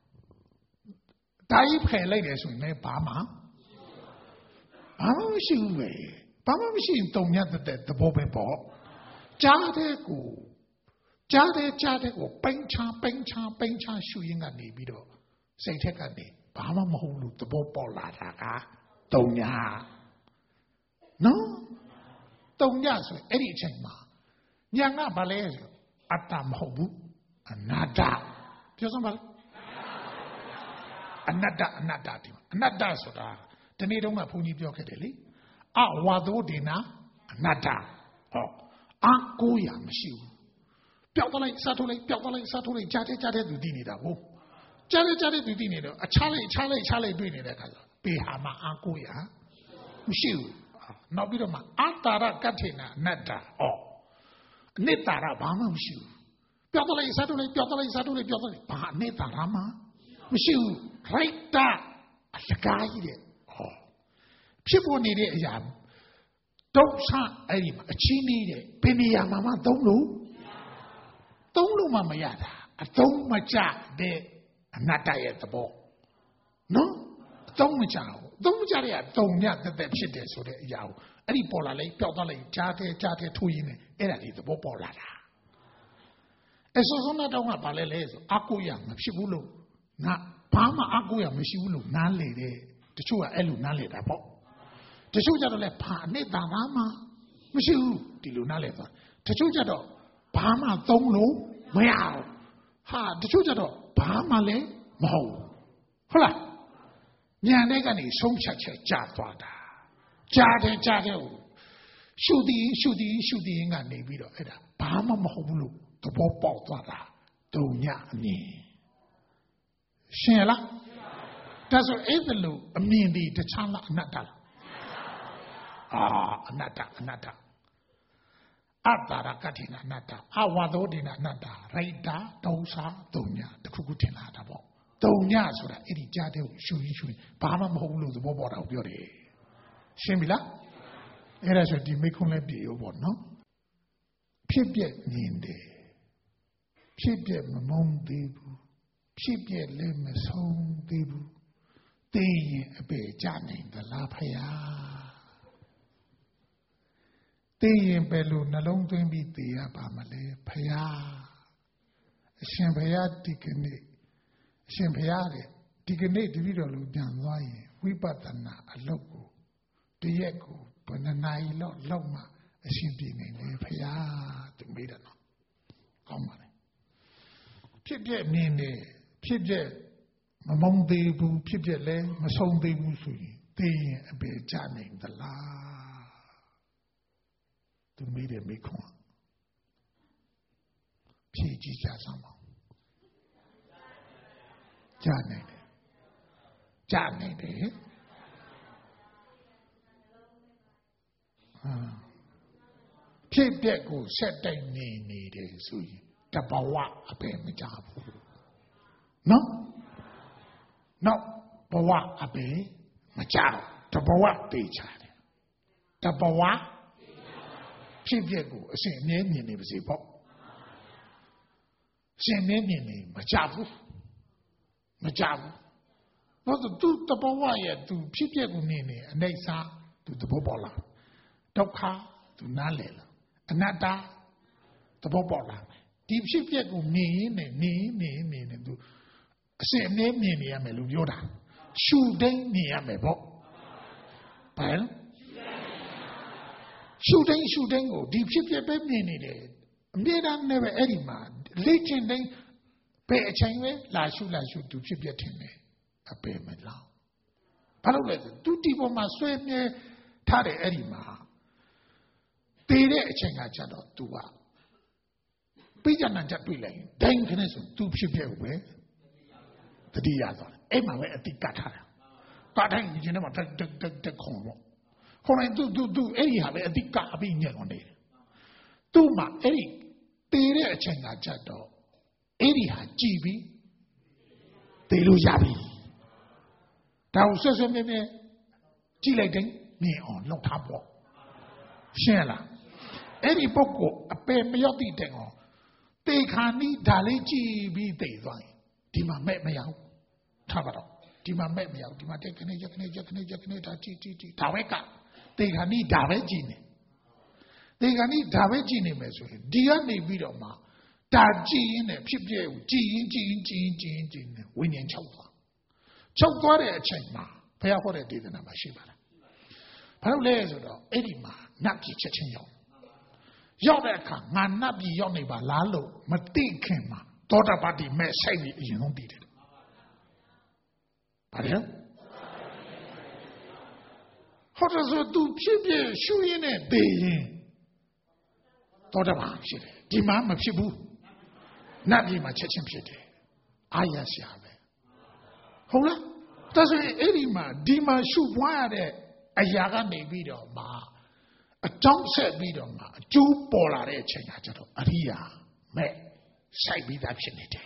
တိုင်းဖယ်လိုက်တယ်ဆိုရင်လည်းဘာမှဘာမှမရှိဘူးပဲဘာမှမရှိရင်သုံးညတဲ့သဘောပဲပေါ့ကြားတဲ့ကိုကြားတဲ့ကြားတဲ့ကိုပိန်ချပိန်ချပိန်ချရှူရင်းကနေပြီးတော့စိတ်ထက်ကနေဘာမှမဟုတ်လို့သဘောပေါက်လာတာကသုံးညနော်သုံးညဆိုအဲ့ဒီအချိန်မှာညာကဘာလဲဆိုအတ္တမဟုတ်ဘူးအနတ္တပြောစမ်းပါလားအနတ္တအနတ္တဒီအနတ္တဆိုတာဒီနေ့တုန်းကဘုန်းကြီးပြောခဲ့တယ်လေအဝါသောဒေနာအနတ္တဟောအကိုရမရှိဘူးပျောက်သွားလိုက်စားထုတ်လိုက်ပျောက်သွားလိုက်စားထုတ်လိုက်ကြားတဲ့ကြားတဲ့သူတည်နေတာဟုတ်ကြားတဲ့ကြားတဲ့သူတည်နေတော့အခြားလိုက်အခြားလိုက်အခြားလိုက်တွေ့နေတဲ့အခါကျပေဟာမအကိုရမရှိဘူးနောက်ပြီးတော့မှအတ္တရကတ္ထေနာအနတ္တဟောအနိတ္တရဘာမှမရှိဘူးပျောက်သွားလိုက်စားထုတ်လိုက်ပျောက်သွားလိုက်စားထုတ်လိုက်ပျောက်သွားလိုက်ဘာအနိတ္တရမှမရှိဘူးရိုက်တာအလကားကြီးတဲ့ဟောဖြစ်ပေါ်နေတဲ့အရာဒုက္ခအဲ့ဒီမှာအချင်းနေတဲ့ဘယ်နေရာမှာမှသုံးလို့သုံးလို့မှမရတာအသုံးမကျတဲ့အနတ္တရဲ့သဘောနော်အသုံးမကျဘူးအသုံးမကျတဲ့အတုံညတက်တက်ဖြစ်တယ်ဆိုတဲ့အရာကိုအဲ့ဒီပေါ်လာလိုက်ပျောက်သွားလိုက်ကြားတယ်ကြားတယ်ထိုးရင်းနဲ့အဲ့ဒါဒီသဘောပေါ်လာတာအဆိုးဆုံးတော့ကဘာလဲလဲဆိုအကူရမဖြစ်ဘူးလို့ငါဘာမှအကူရမရှိဘူးလို့နားလေတယ်တချို့ကအဲ့လိုနားလေတာပေါ့တချို့ကြတော့လဲဘာနဲ့တာဘာမှမရှိဘူးဒီလိုနားလေသွားတချို့ကြတော့ဘာမှသုံးလို့မရဘူးဟာတချို့ကြတော့ဘာမှလည်းမဟုတ်ဟုတ်လားဉာဏ်နဲ့ကနေဆုံးဖြတ်ချက်ကြာသွားတာကြားတယ်ကြားတယ်ရှုတည်ရှုတည်ရှုတည်ကနေပြီးတော့အဲ့ဒါဘာမှမဟုတ်ဘူးလို့သဘောပေါက်သွားတာတုံညအမြင်ရှင်းလားဒါဆိုအဲ့ဒါလို့အမြင်ဒီတခြားလားအနတ္တလားအာအနတ္တအနတ္တအတ္တရကတိနာအနတ္တအဝါသောတိနာအနတ္တရိတ္တာဒုစာတုံညတခုခုထင်လာတာပေါ့တုံညဆိုတာအဲ့ဒီကြားတဲ့ရှူရင်းရှူရင်းဘာမှမဟုတ်ဘူးလို့သဘောပေါက်တာကိုပြောတယ်ရှင်းပြီလားအဲ့ဒါဆိုဒီမိခွန်းလည်းပြေရောပေါ့နော်ဖြစ်ပြမြင်တယ်ဖြစ်ပြမမုန်းသေးဘူးဖြစ်ပြလည်းမဆုံးသေးဘူးသိရင်အပေကြနိုင်သလားဖယားသိရင်ဘယ်လိုနှလုံးသွင်းပြီးသိရပါမလဲဖယားအရှင်ဘုရားဒီကနေ့အရှင်ဘုရားတဲ့ဒီကနေ့တပည့်တော်လူပြန်သွားရင်ဝိပဿနာအလုပ်ကိုတရက်ကိုဘယ်နှနာရီလောက်လောက်မှအရှင်ပြေနိုင်လဲဖယားသူမေးတယ်နော်ကောင်းပါလေဖြစ်ပြမြင်တယ်ဖြစ်ပြမမုန်းသေးဘူးဖြစ်ပြလဲမဆုံးသေးဘူးဆိုရင်သိရင်အပေကြနိုင်သလားသူမေးတယ်မေးခွန်းဖြည့်ကြည့်ကြစမ်းပါကြနိုင်တယ်ကြနိုင်တယ်အာဖြစ်တဲ့ကိုဆက်တိုက်နေနေတယ်ဆိုရင်တဘာဝအပယ်မကြဘူးနော်နော်ဘဝအပယ်မကြတော့တဘာဝသိချတယ်တဘာဝဖြစ်တဲ့ကိုအစဉ်အမြဲမြင်နေပါစေပေါ့အစဉ်အမြဲမြင်နေမကြဘူးမကြဘူးတော့သူတဘာဝရဲ့သူဖြစ်တဲ့ကိုမြင်နေအနေစာသူသဘောပေါက်လားဒုက္ခသူနားလည်လားအနတ္တသဘောပေါက်လားဒီဖြစ်ပျက်ကိုမြင်ရင်နဲ့မြင်မြင်မြင်နေသူအစစ်အမြဲမြင်နေရမယ်လို့ပြောတာရှုတိုင်းမြင်ရမယ်ပေါ့ဘာလဲရှုတိုင်းရှုတိုင်းကိုဒီဖြစ်ပျက်ပဲမြင်နေတယ်အမြဲတမ်းနဲ့ပဲအဲ့ဒီမှာလေ့ကျင့်တိုင်းဘယ်အချိန်ပဲလာရှုလာရှုသူဖြစ်ပျက်ထင်တယ်အပေမလားဘာလို့လဲဆိုသူဒီပေါ်မှာဆွဲမြဲထားတယ်အဲ့ဒီမှာတည်တဲ့အချိန်ကကြတော့ तू ကပြကြနာချက်တွေ့လိုက်ရင်ဒိုင်းခနဲ့ဆို तू ဖြစ်ဖြစ်ပဲတတိယသွားတယ်အဲ့မှာပဲအတိကတ်ထားတာကတ်တိုင်းဒီနေ့မှာတက်တက်တက်တက်ခုံတော့ခုံလိုက် तू तू तू အဲ့ဒီဟာပဲအတိကအပြီးညက်ကုန်တယ် तू မှာအဲ့ဒီတည်တဲ့အချိန်ကကြတော့အဲ့ဒီဟာကြည်ပြီးတည်လို့ရပြီဒါကိုဆွဆွမြဲမြဲကြည့်လိုက်တိုင်းမြင်အောင်လုပ်ထားပေါ့ရှင်းလားအဲ့ဒီပုဂ္ဂိုလ်အပယ်မရောက်သည့်တိုင်အောင်တေခါနီးဒါလေးကြည့်ပြီးသိသွားရင်ဒီမှာမဲ့မရောက်ထားပါတော့ဒီမှာမဲ့မရောက်ဒီမှာတက်ခနဲ့ရက်ခနဲ့ရက်ခနဲ့ရက်ခနဲ့ဒါကြည့်ကြည့်ကြည့်ဒါပဲကတေခါနီးဒါပဲကြည့်နေတေခါနီးဒါပဲကြည့်နေမယ်ဆိုရင်ဒီကနေပြီးတော့မှဒါကြည့်ရင်လည်းဖြစ်ပြဲကိုကြည့်ရင်ကြည့်ရင်ကြည့်ရင်ကြည့်ရင်ကြည့်ရင်ဝိညာဉ်ချုပ်သွားချုပ်သွားတဲ့အချိန်မှာဘုရားဟောတဲ့ဒေသနာမှာရှိပါလားဘာလို့လဲဆိုတော့အဲ့ဒီမှာနတ်ပြည်ချက်ချင်းရောက်ရောက်တဲ့အခါငါနတ်ပြည်ရောက်နေပါလားလို့မသိခင်မှာသောတာပတ္တိမဲ့ဆိုင်ပြီးအရင်ဆုံးသိတယ်ဘာလဲဟောတော့ဆိုသူဖြစ်ဖြစ်ရှုရင်းနဲ့သိရင်သောတာပန်ဖြစ်တယ်ဒီမှာမဖြစ်ဘူးနတ်ပြည်မှာချက်ချင်းဖြစ်တယ်အာရရှာပဲဟုတ်လားဒါဆိုရင်အဲ့ဒီမှာဒီမှာရှုပွားရတဲ့အရာကနေပြီးတော့မှအကြောင်းဆက်ပြီးတော့မှအကျိုးပေါ်လာတဲ့အချိန်ကကျတော့အရိယာမဲ့စိုက်ပြီးသားဖြစ်နေတယ်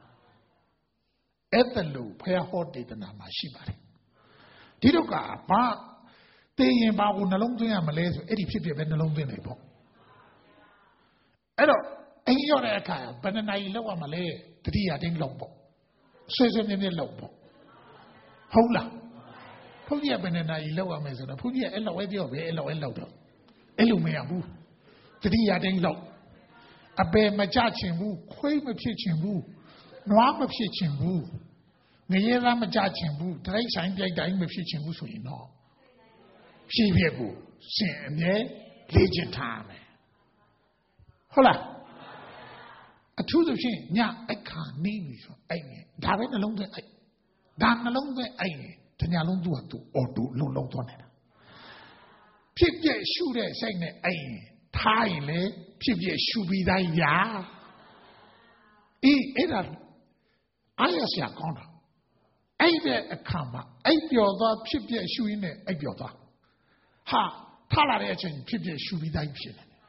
အဲ့ဒါလို့ဘုရားဟောဒေသနာမှာရှိပါတယ်ဒီတော့ကဘာသိရင်ဘာကိုနှလုံးသွင်းရမလဲဆိုအဲ့ဒီဖြစ်ဖြစ်ပဲနှလုံးသွင်းနေပေါ့အဲ့တော့အိမ်ရောက်တဲ့အခါဘယ်နှနာရီလောက်ရမလဲတတိယတင်းလောက်ပေါ့ဆွေဆွေမြဲမြဲလောက်ပေါ့ဟုတ်လားဘုန်းကြီးကဘယ်နှနာရီလောက်ရမယ်ဆိုတော့ဘုန်းကြီးကအဲ့လောက်ပဲပြောပဲအဲ့လောက်အဲ့လောက်တော့အဲ့လိုမရဘူးတတိယတင်းလောက်အပယ်မကြချင်ဘူးခွေးမဖြစ်ချင်ဘူးနွားမဖြစ်ချင်ဘူးငရဲသားမကြချင်ဘူးတရိတ်ဆိုင်ပြိုက်တိုင်းမဖြစ်ချင်ဘူးဆိုရင်တော့ဖြည်းဖြည်းကိုစင်အမြဲလေ့ကျင့်ထားမယ်ဟုတ်လားအထူးသဖြင့်ညအခါနေပြီဆိုအဲ့နေဒါပဲနှလုံးသွင်းအဲ့ဒါနှလုံးသွင်းအဲ့နေတညာလုံးသူ့ဟာသူ့အော်တူလုံးလုံးသွားနေတာဖြစ်ပြည့်ရှုတဲ့စိတ်နဲ့အဲ့ရင်ထားရင်လေဖြစ်ပြည့်ရှုပြီးသားရာအေးအဲ့ဒါအားရစရာကောင်းတာအဲ့တဲ့အခါမှာအဲ့ပျော်သွားဖြစ်ပြည့်ရှုရင်းနဲ့အဲ့ပျော်သွားဟာထားလာတဲ့အချိန်ဖြစ်ပြည့်ရှုပြီးသားဖြစ်နေတယ်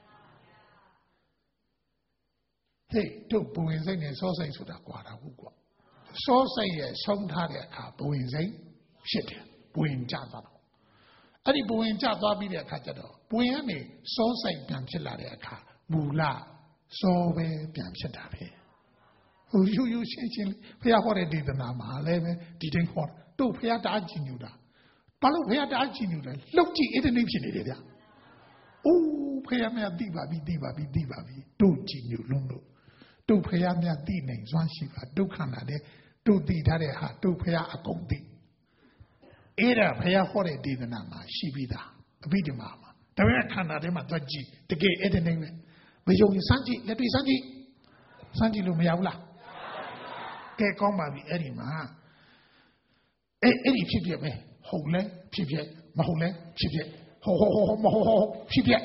ဟေးတို့ဘဝင်စိတ်နဲ့စောစိတ်ဆိုတာကွာတာဟုတ်ကွာစောစိတ်ရဲ့ဆုံးထားတဲ့အခါဘဝင်စိတ်ဖြစ်တယ်ဘဝင်ကြသွားတော့အဲ့ဒီဘဝင်ကြသွားပြီးတဲ့အခါကျတော့ဘဝင်ကနေစောစိတ်ပြန်ဖြစ်လာတဲ့အခါမူလစောပဲပြန်ဖြစ်တာပဲဟိုယူယူရှင်းရှင်းဘုရားဟောတဲ့ဒေသနာမှာလည်းပဲဒီတိုင်းဟောတို့ဘုရားတအားကြည်ညိုတာဘာလို့ဘုရားတအားကြည်ညိုတယ်လှုပ်ကြည့်အဲ့ဒီနေ့ဖြစ်နေတယ်ဗျအိုးဘုရားမြတ်သိပါပြီသိပါပြီသိပါပြီတို့ကြည်ညိုလုံးလို့တို့ဖယားများသိနိုင်စွမ်းရှိပါဒုက္ခနာတဲ့တို့သိထားတဲ့ဟာတို့ဖယားအကုန်သိအဲ့ဒါဖယားဟောတဲ့ဒေသနာမှာရှိပြီးသားအဘိဓမ္မာမှာဒါပေမဲ့ခန္ဓာထဲမှာသွားကြည့်တကယ်အဲ့ဒီနိုင်ပဲမယုံရင်စမ်းကြည့်လက်တွေ့စမ်းကြည့်စမ်းကြည့်လို့မရဘူးလားကဲကောင်းပါပြီအဲ့ဒီမှာအဲ့အဲ့ဒီဖြစ်ပြပဲဟုတ်လဲဖြစ်ပြမဟုတ်လဲဖြစ်ပြဟောဟောဟောမဟုတ်ဟောဖြစ်ပြ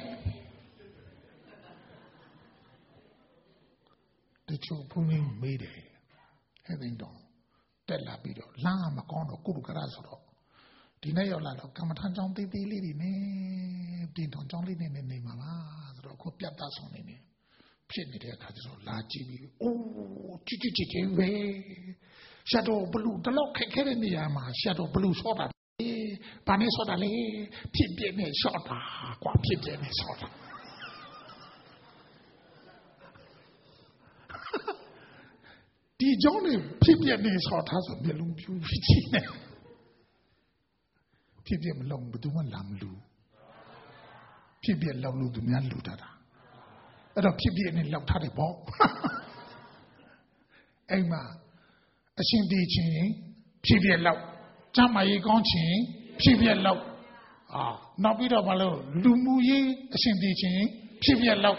တချို့ဘုန်းကြီးမေးတယ်ဟဲ့သိန်းတော်တက်လာပြီးတော့လမ်းကမကောင်းတော့ကုလကရဆိုတော့ဒီနေ့ရောက်လာတော့ကမ္မထမ်းကြောင်းသေးသေးလေးတွေနဲ့ပြင်တော်ကြောင်းလေးနဲ့နေမှာပါဆိုတော့ခုပြတ်သားဆုံးနေနေဖြစ်နေတဲ့အခါကျတော့လာကြည့်ပြီးအိုးကြည့်ကြည့်ကြည့်ကြည့်ပဲရှာတော့ဘလူးတလောက်ခက်ခဲတဲ့နေရာမှာရှာတော့ဘလူးဆောတာဘာနဲ့ဆောတာလဲဖြစ်ပြနဲ့ဆောတာကွာဖြစ်ပြနဲ့ဆောတာဒီကြောင့်နေဖြစ်ပြနဲ့ဆောတာဆိုမျက်လုံးပြူဖြစ်ချင်တယ်ဖြစ်ပြမလုံးဘယ်သူမှလာမလို့ဖြစ်ပြလောက်လို့သူများလူတာတာအဲ့တော့ဖြစ်ပြနဲ့လောက်ထားတယ်ပေါ့အဲ့မှာအရှင်ဒီချင်းဖြစ်ပြလောက်ကျမ်းမာရေးကောင်းချင်းဖြစ်ပြလောက်အာနောက်ပြီးတော့ဘာလို့လူမှုရေးအရှင်ဒီချင်းဖြစ်ပြလောက်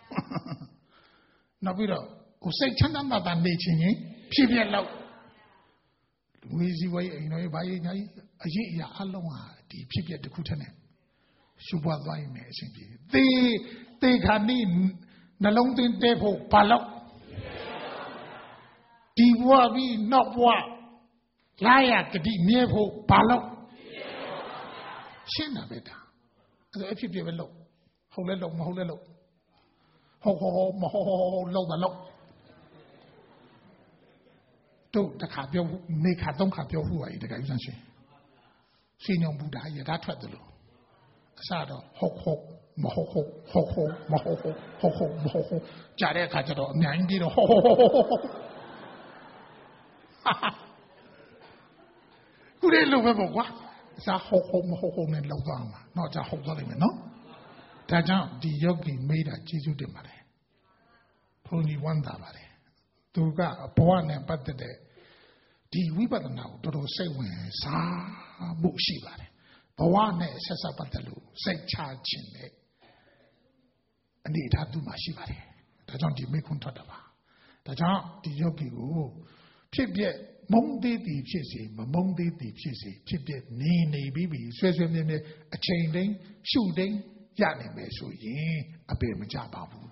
နောက်ပြီးတော့ဟိုစိတ်ချမ်းသာတာနေချင်းဖြစ်ပြလောက်လူကြီးစီဝိုင်းအိမ်တော်ရေးဘာရေးညာကြီးအရေးအရာအလုံးဟာဒီဖြစ်ပြတစ်ခုထက်နဲ့ရှုပွားသွားရင်လည်းအရှင်ပြေသေသေခါနိနှလုံးသွင်းတဲ့ဖို့ဘာလောက်ဒီဘဝပြီးနောက်ဘဝလာရကတိမြဲဖို့ဘာလောက်ရှင်းတာပဲဒါအဲ့ဒါအဖြစ်ပြပဲလို့ဟုတ်လဲလို့မဟုတ်လဲလို့ဟုတ်ဟုတ်မဟုတ်လို့မလို့တို့တခါပြောနေခါသုံးခါပြောဖို့ရည်တခါယူစမ်းရှင်ရှင်ညုံဘုရားရတာထွက်တယ်လို့အစတော့ဟုတ်ဟုတ်မဟုတ်ဟုတ်ဟုတ်ဟုတ်မဟုတ်ဟုတ်ဟုတ်ဟုတ်မဟုတ်ဟုတ်ကြားတဲ့အခါကျတော့အများကြီးပြီးတော့ဟုတ်ဟုတ်ဟုတ်ဟုတ်ခုလေးလို့ပဲပေါ့ကွာအစားဟုတ်ဟုတ်မဟုတ်ဟုတ်နဲ့လောက်သွားမှာတော့じゃဟုတ်သွားလိမ့်မယ်နော်ဒါကြောင့်ဒီယောဂီမေးတာကျေးဇူးတင်ပါတယ်ဘုန်းကြီးဝမ်းသာပါတယ်သူကဘဝနဲ့ပတ်သက်တဲ့ဒီဝိပဿနာကိုတော်တော်စိတ်ဝင်စားမှုရှိပါတယ်ဘဝနဲ့ဆက်ဆက်ပတ်သက်လို့စိတ်ချခြင်းနဲ့အနေထားသူမှရှိပါတယ်ဒါကြောင့်ဒီမေခွန်းထွက်တာပါဒါကြောင့်ဒီယောဂီကိုဖြစ်ပြမုံသေးသည်ဖြစ်စေမမုံသေးသည်ဖြစ်စေဖြစ်ပြနေနေပြီးပြီဆွဲဆွဲမြဲမြဲအချိန်တိုင်းရှုတိုင်းရနိုင်မယ်ဆိုရင်အပေမကြပါဘူး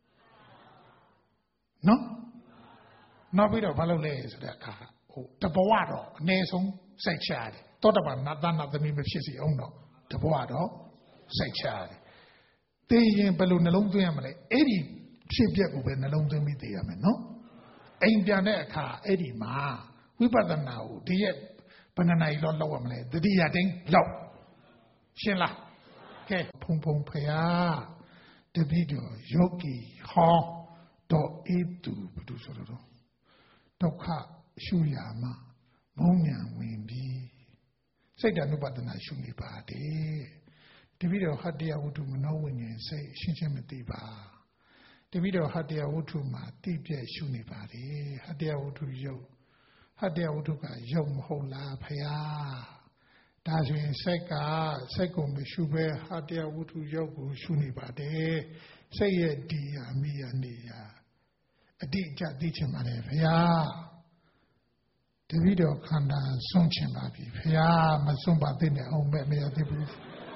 နော်နောက်ပြီးတော့ဘာလုပ်လဲဆိုတဲ့အခါဟိုတဘဝတော့အနည်းဆုံးစိတ်ချရတယ်တောတပန်နတ်သားနတ်သမီးမဖြစ်စီအောင်တော့တဘဝတော့စိတ်ချရတယ်သိရင်ဘယ်လိုနှလုံးသွင်းရမလဲအဲ့ဒီဖြစ်ပျက်ကိုပဲနှလုံးသွင်းပြီးသိရမယ်နော်အိမ်ပြန်တဲ့အခါအဲ့ဒီမှာဝိပဿနာကိုဒီရဲ့ဘယ်နှနိုင်လောက်လောက်ရမလဲတတိယတိုင်းလောက်ရှင်းလားကဲဖုံဖုံဖယားတပိတော်ယောဂီဟောတော့အေးသူဘယ်သူဆိုတော့ဒုက္ခရှုရမှာမုံညာဝင်ပြီးစိတ်ဓာတ်နုပဒနာရှုနေပါတယ်တပိတော်ဟတ္တယဝတ္ထုမနောဝိညာဉ်စိတ်ရှင်းရှင်းမသိပါတပိတော်ဟတ္တယဝတ္ထုမှာတိပြည့်ရှုနေပါတယ်ဟတ္တယဝတ္ထုယုတ်ဟတ္တယဝတ္ထုကယုတ်မဟုတ်လားဖယားဒါဆိုရင်စိတ်ကစိတ်ကိုမရှုဘဲဟတ္တယဝတ္ထုယုတ်ကိုရှုနေပါတယ်စိတ်ရဲ့ဒီယာမိယာနေယာအတိအကျသိချင်ပါတယ်ဖယားတပိတော်ခန္ဓာစွန့်ချင်ပါပြီဖယားမစွန့်ပါသေးနဲ့အောင်မဲ့မရသေးဘူး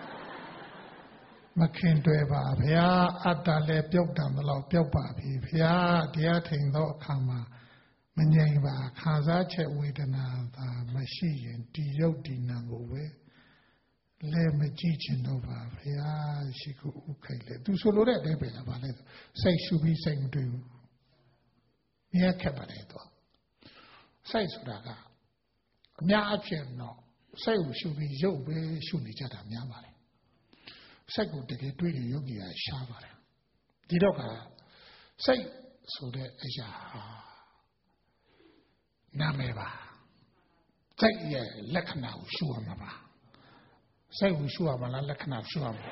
မခင်တွေ့ပါဖယားအတ္တလည်းပြုတ်တံတော့ပြုတ်ပါပြီဖယားတရားထိန်သောအခါမှာမငြိမ်ပါခံစားချက်ဝေဒနာသာမရှိရင်ဒီရုပ်ဒီနာကိုပဲလဲမကြည့်ချင်တော့ပါဖယားရှိခိုးဥခိုက်လေသူဆိုလိုတဲ့အတိုင်းပဲလားဗာလဲစိတ်ရှုပြီးစိတ်မတွေ့ဘူးမြဲခက်ပါတယ်တော့စိတ်ဆိုတာကအများအဖြစ်တော့စိတ်ကိုရှုပြီးရုပ်ပဲရှုနေကြတာများပါတယ်စိတ်ကိုတကယ်တွေးရင်ယောဂီကရှားပါတယ်ဒီတော့ကစိတ်ဆိုတဲ့အရာဟာနာမည်ပါစိတ်ရဲ့လက္ခဏာကိုရှုရမှာပါစိတ်ကိုရှုရမှာလားလက္ခဏာရှုရမှာ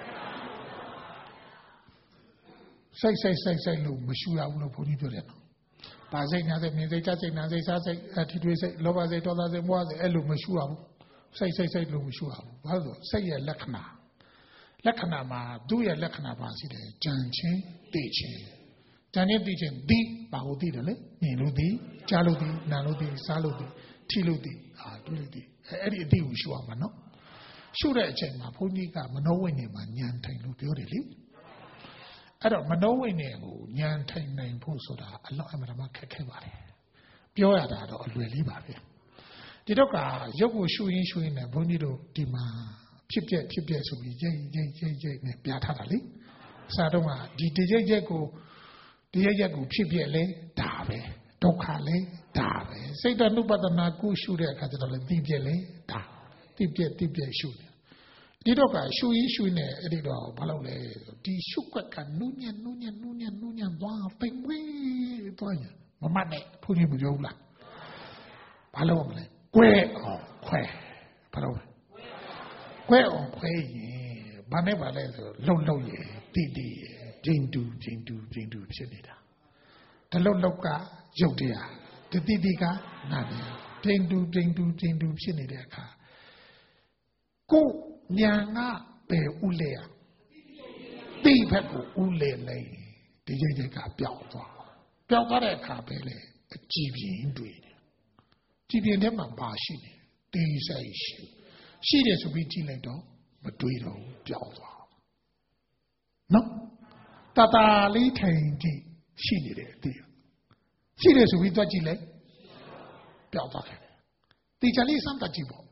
စိတ်စိတ်စိတ်စိတ်လို့မရှုရဘူးလို့ဘုန်းကြီးပြောတယ်နော်ပါစိတ်ညာစိတ်မြင်စိတ်ကြားစိတ်နာစိတ်စားစိတ်အထီတွေးစိတ်လောဘစိတ်ဒေါသစိတ်မောဟစိတ်အဲ့လိုမရှုရဘူးစိတ်စိတ်စိတ်လို့မရှုရဘူးဘာလို့ဆိုစိတ်ရဲ့လက္ခဏာလက္ခဏာမှာသူ့ရဲ့လက္ခဏာပါရှိတယ်ကြံချင်းသိချင်းကြံချင်းသိချင်းဒီဘာကိုသိတယ်လဲမြင်လို့သိကြားလို့သိနားလို့သိစားလို့သိထိလို့သိအာတွေ့လို့သိအဲ့ဒီအသိကိုရှုရမှာနော်ရှုတဲ့အချိန်မှာဘုန်းကြီးကမနောဝိညာဉ်မှာဉာဏ်ထိုင်လို့ပြောတယ်လေအဲ့တော့မနောဝိညာဉ်ကိုဉာဏ်ထိုင်နိုင်ဖို့ဆိုတာအလောက်အမှန်တမ်းခက်ခဲပါတယ်ပြောရတာတော့အလွယ်လေးပါပဲဒီတော့ကရုပ်ကိုရှုရင်းရှုရင်းနဲ့ဘုန်းကြီးတို့ဒီမှာဖြစ်ပြက်ဖြစ်ပြက်ဆိုပြီးရိတ်ရိတ်ရိတ်ရိတ်နဲ့ပြထားတာလေစာတော့ကဒီတရိတ်ရက်ကိုဒီရိတ်ရက်ကိုဖြစ်ပြက်လဲဒါပဲဒုက္ခလဲဒါပဲစိတ်တ ानु ပဒနာကိုရှုတဲ့အခါကျတော့လဲသိပြက်လဲဒါသိပြက်သိပြက်ရှုတယ်ဒီတော့ကရှုရင်းရှုနေအဲ့ဒီတော့ဘာလို့လဲဒီရှုွက်ကနူးညံ့နူးညံ့နူးညံ့နူးညံ့သွားပိန်ဝေးသွားရင်မမနဲ့ဘုန်းကြီးမပြောဘူးလားဘာလို့မလဲကွဲအောင်ခွဲဘာလို့ကွဲအောင်ခွဲရင်ဘာနဲ့ပါလဲဆိုလှုပ်လှုပ်ရင်တိတိဂျင်းတူဂျင်းတူဂျင်းတူဖြစ်နေတာတလှုပ်လှုပ်ကရုပ်တရားတတိတိကနာနေဂျင်းတူဂျင်းတူဂျင်းတူဖြစ်နေတဲ့အခါကိုညာငါပဲဥလဲရတိဘက်ကိုဥလဲလိုက်ဒီရိတ်ရိတ်ကပျောက်သွားပျောက်သွားတဲ့အခါပဲလေအကြည်ပြင်းတွေ့တယ်ကြည်ပြင်းထဲမှာပါရှိတယ်တေးဆိုင်ရှိရှိတယ်ဆိုပြီးကြည့်လိုက်တော့မတွေးတော့ပျောက်သွားနော်တတလေးထိုင်ကြည့်ရှိနေတယ်အတိရှိတယ်ဆိုပြီးတွက်ကြည့်လိုက်ပျောက်သွားတယ်တေချာလေးစမ်းတတ်ကြည့်ပေါ့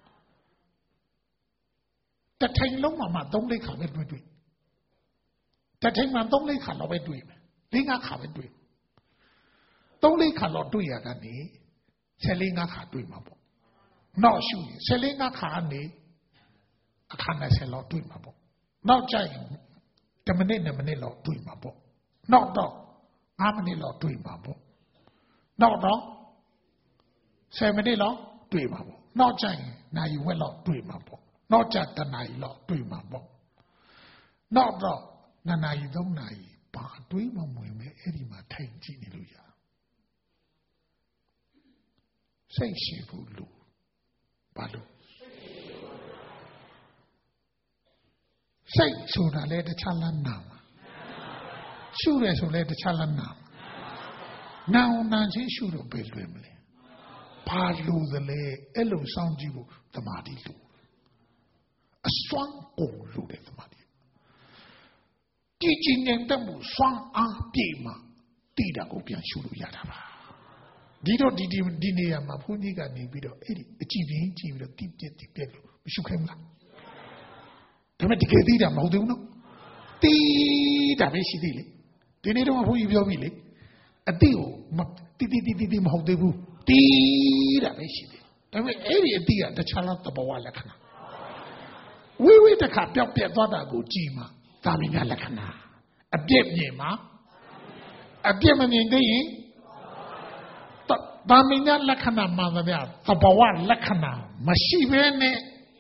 တထိုင်လုံးမှာမှသုံးလေးခါပဲတွေ့တွေ့တထိုင်မှာသုံးလေးခါတော့ပဲတွေ့မယ်လေးငါးခါပဲတွေ့သုံးလေးခါတော့တွေ့ရကနေဆယ်လေးငါးခါတွေ့မှာပေါ့နောက်ရှုရင်ဆယ်လေးငါးခါကနေအခါနဲ့ဆယ်လောက်တွေ့မှာပေါ့နောက်ကြရင်တမိနစ်နဲ့မိနစ်လောက်တွေ့မှာပေါ့နောက်တော့ငါးမိနစ်လောက်တွေ့မှာပေါ့နောက်တော့ဆယ်မိနစ်လောက်တွေ့မှာပေါ့နောက်ကြရင်နာရီဝက်လောက်တွေ့မှာပေါ့နောက်ကြတနာရီလောက်တွေ့မှာပေါ့နောက်တော့နှစ်နာရီသုံးနာရီဘာတွေးမှမဝင်ပဲအဲ့ဒီမှာထိုင်ကြည့်နေလို့ရစိတ်ရှိဖို့လို့ဘာလို့စိတ်ဆိုတာလည်းတခြားလမ်းနာမှာရှုတယ်ဆိုလည်းတခြားလမ်းနာမှာနာအောင်နာချင်းရှုတော့ပဲလွယ်မလဲဘာလို့သလဲအဲ့လိုစောင့်ကြည့်ဖို့သမာဓိလို့အစွမ်းကုန်လို့တဲ့သမာဓိကြည်ကြည်နေတဲ့မှုစွမ်းအားပြေမှတိတာကိုပြန်ရှုလို့ရတာပါဒီတော့ဒီဒီနေရာမှာဘုန်းကြီးကနေပြီးတော့အဲ့ဒီအကြည့်ပြင်းကြည့်ပြီးတော့တိပြက်တိပြက်လို့မရှုခိုင်းဘူးလားဒါပေမဲ့တကယ်သိတာမဟုတ်သေးဘူးနော်သိတာပဲရှိသေးလေဒီနေ့တော့ဘုန်းကြီးပြောပြီလေအတိကိုတိတိတိတိမဟုတ်သေးဘူးသိတာပဲရှိသေးဒါပေမဲ့အဲ့ဒီအတိကတခြားလားသဘောဝလက္ခဏာဝိဝိတခါပျောက်ပြက်သွားတာကိုကြည်မှာသာမညလက္ခဏာအပြည့်မြင်မှာအပြည့်မမြင်သေးရင်သာမညလက္ခဏာမှန်သမျှသဘောဝလက္ခဏာမရှိဘဲနဲ့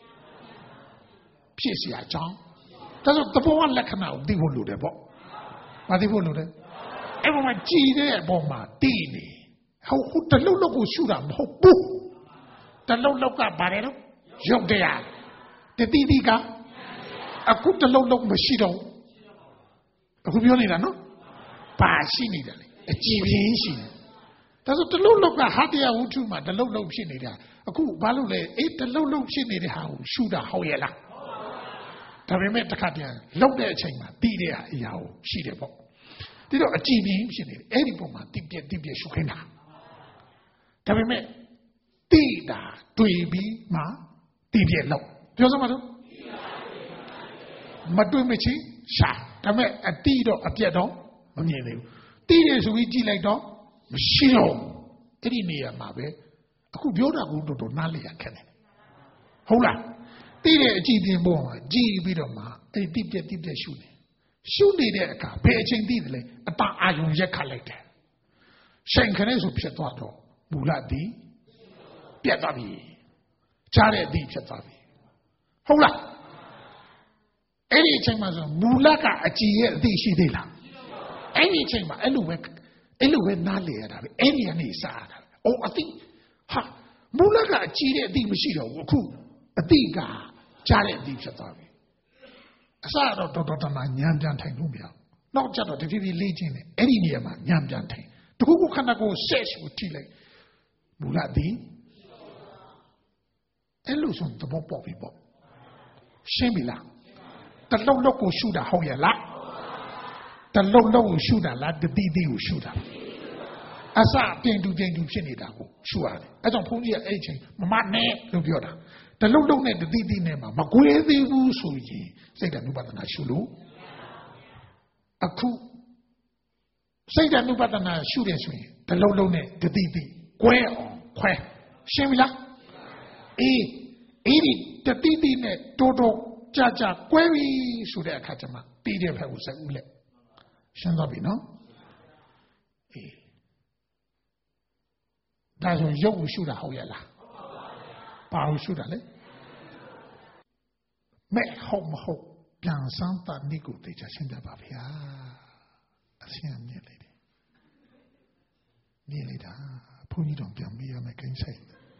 ဖြစ်เสียအကြောင်းဒါဆိုသဘောဝလက္ခဏာကိုသိဖို့လိုတယ်ပေါ့မသိဖို့လိုတယ်အဲ့ပေါ်မှာကြည်တဲ့အပေါ်မှာသိနေဟုတ်ဟုတ်တလုံးလုံးကိုရှုတာမဟုတ်ဘူးတလုံးလုံးကဘာလဲတော့ရုပ်တရားတတိတိကအခုတလုံးလုံးမရှိတော့အခုပြောနေတာနော်ပါရှိနေတယ်လေအကြည်ပြင်းရှိတယ်ဒါဆိုတလုံးလုံးကဟာတရားဝုထုမှာတလုံးလုံးဖြစ်နေတာအခုဘာလို့လဲအေးတလုံးလုံးဖြစ်နေတဲ့ဟာကိုရှုတာဟုတ်ရဲ့လားဒါပေမဲ့တစ်ခါတည်းလောက်တဲ့အချိန်မှာတည်တဲ့အရာကိုရှိတယ်ပေါ့ဒီတော့အကြည်ပြင်းဖြစ်နေတယ်အဲ့ဒီပုံမှာတိပြက်တိပြက်ရှုခိုင်းတာဒါပေမဲ့တည်တာတွေ့ပြီးမှတည်ပြက်လောက်ပြောစမ်းပါတော့မတွေ့မချင်းရှာဒါပေမဲ့အတိတော့အပြက်တော့မမြင်သေးဘူးတည်တယ်ဆိုပြီးကြည့်လိုက်တော့မရှိတော့အဲ့ဒီနေရာမှာပဲအခုပြောတာကိုတော်တော်နားလည်ရခက်တယ်ဟုတ်လားတည်တဲ့အကြည့်ပြင်းပေါ်မှာကြည့်ပြီးတော့မှအဲ့ဒီတိပြက်တိပြက်ရှုနေရှုနေတဲ့အခါဘယ်အချိန်တည်တယ်လဲအတာအာယုံရက်ခတ်လိုက်တယ်ချိန်ခနဲ့ဆိုဖြစ်သွားတော့မူလသည်ပြတ်သွားပြီကြားတဲ့အသည့်ဖြစ်သွားပြီဟုတ်လားအဲ့ဒီအချိန်မှာဆိုမူလကအကြည်ရဲ့အသည့်ရှိသေးလားအဲ့ဒီအချိန်မှာအဲ့လိုပဲအဲ့လိုပဲနားလေရတာပဲအဲ့ဒီကနေစားရတာအိုးအသည့်ဟာမူလကအကြည်တဲ့အသည့်မရှိတော့ဘူးအခုအသည့်ကကြားတဲ့အသည့်ဖြစ်သွားပြီအစတော့တော်တော်တနာညံပြန်ထိုင်လို့မရဘူးနောက်ကျတော့တဖြည်းဖြည်းလေးချင်းနဲ့အဲ့ဒီနေရာမှာညံပြန်ထိုင်တခုခုခန္ဓာကိုယ်ဆက်ရှိကိုထိလိုက်မူလသည်အဲ့လိုဆိုသဘောပေါက်ပြီပေါ့ရှင်းပြီလားတလုံးလုံးကိုရှုတာဟုတ်ရဲ့လားတလုံးလုံးကိုရှုတာလားတတိတိကိုရှုတာအစပြင်တူပြင်တူဖြစ်နေတာကိုရှုရတယ်အဲကြောင့်ဘုန်းကြီးကအဲ့ချိန်မမနဲ့လို့ပြောတာတလုံးလုံးနဲ့တတိတိနဲ့မှာမကွဲသေးဘူးဆိုရင်စိတ်ဓာတ်နုပဒနာရှုလို့အခုစိတ်ဓာတ်နုပဒနာရှုတယ်ဆိုရင်တလုံးလုံးနဲ့တတိတိကွဲအောင်ခွဲရှင်းပြီလားအေးအဲ့ဒီတတိတိနဲ့တိုးတိုးကြာကြာကွဲပြီဆိုတဲ့အခါကျမှတီးတဲ့ဘက်ကိုစက်ဦးလက်ရှင်းသွားပြီနော်အေးဒါဆိုရုပ်ကိုရှုတာဟုတ်ရဲ့လားဘာကိုရှုတာလဲမဲ့ဟုတ်မဟုတ်ပြန်စမ်းတာနိကိုသိချရှင်းပြပါဗျာအရှင်းမြင်လိုက်တယ်မြင်လိုက်တာဘုန်းကြီးတော်ပြန်မေးရမယ်ကိစ္စ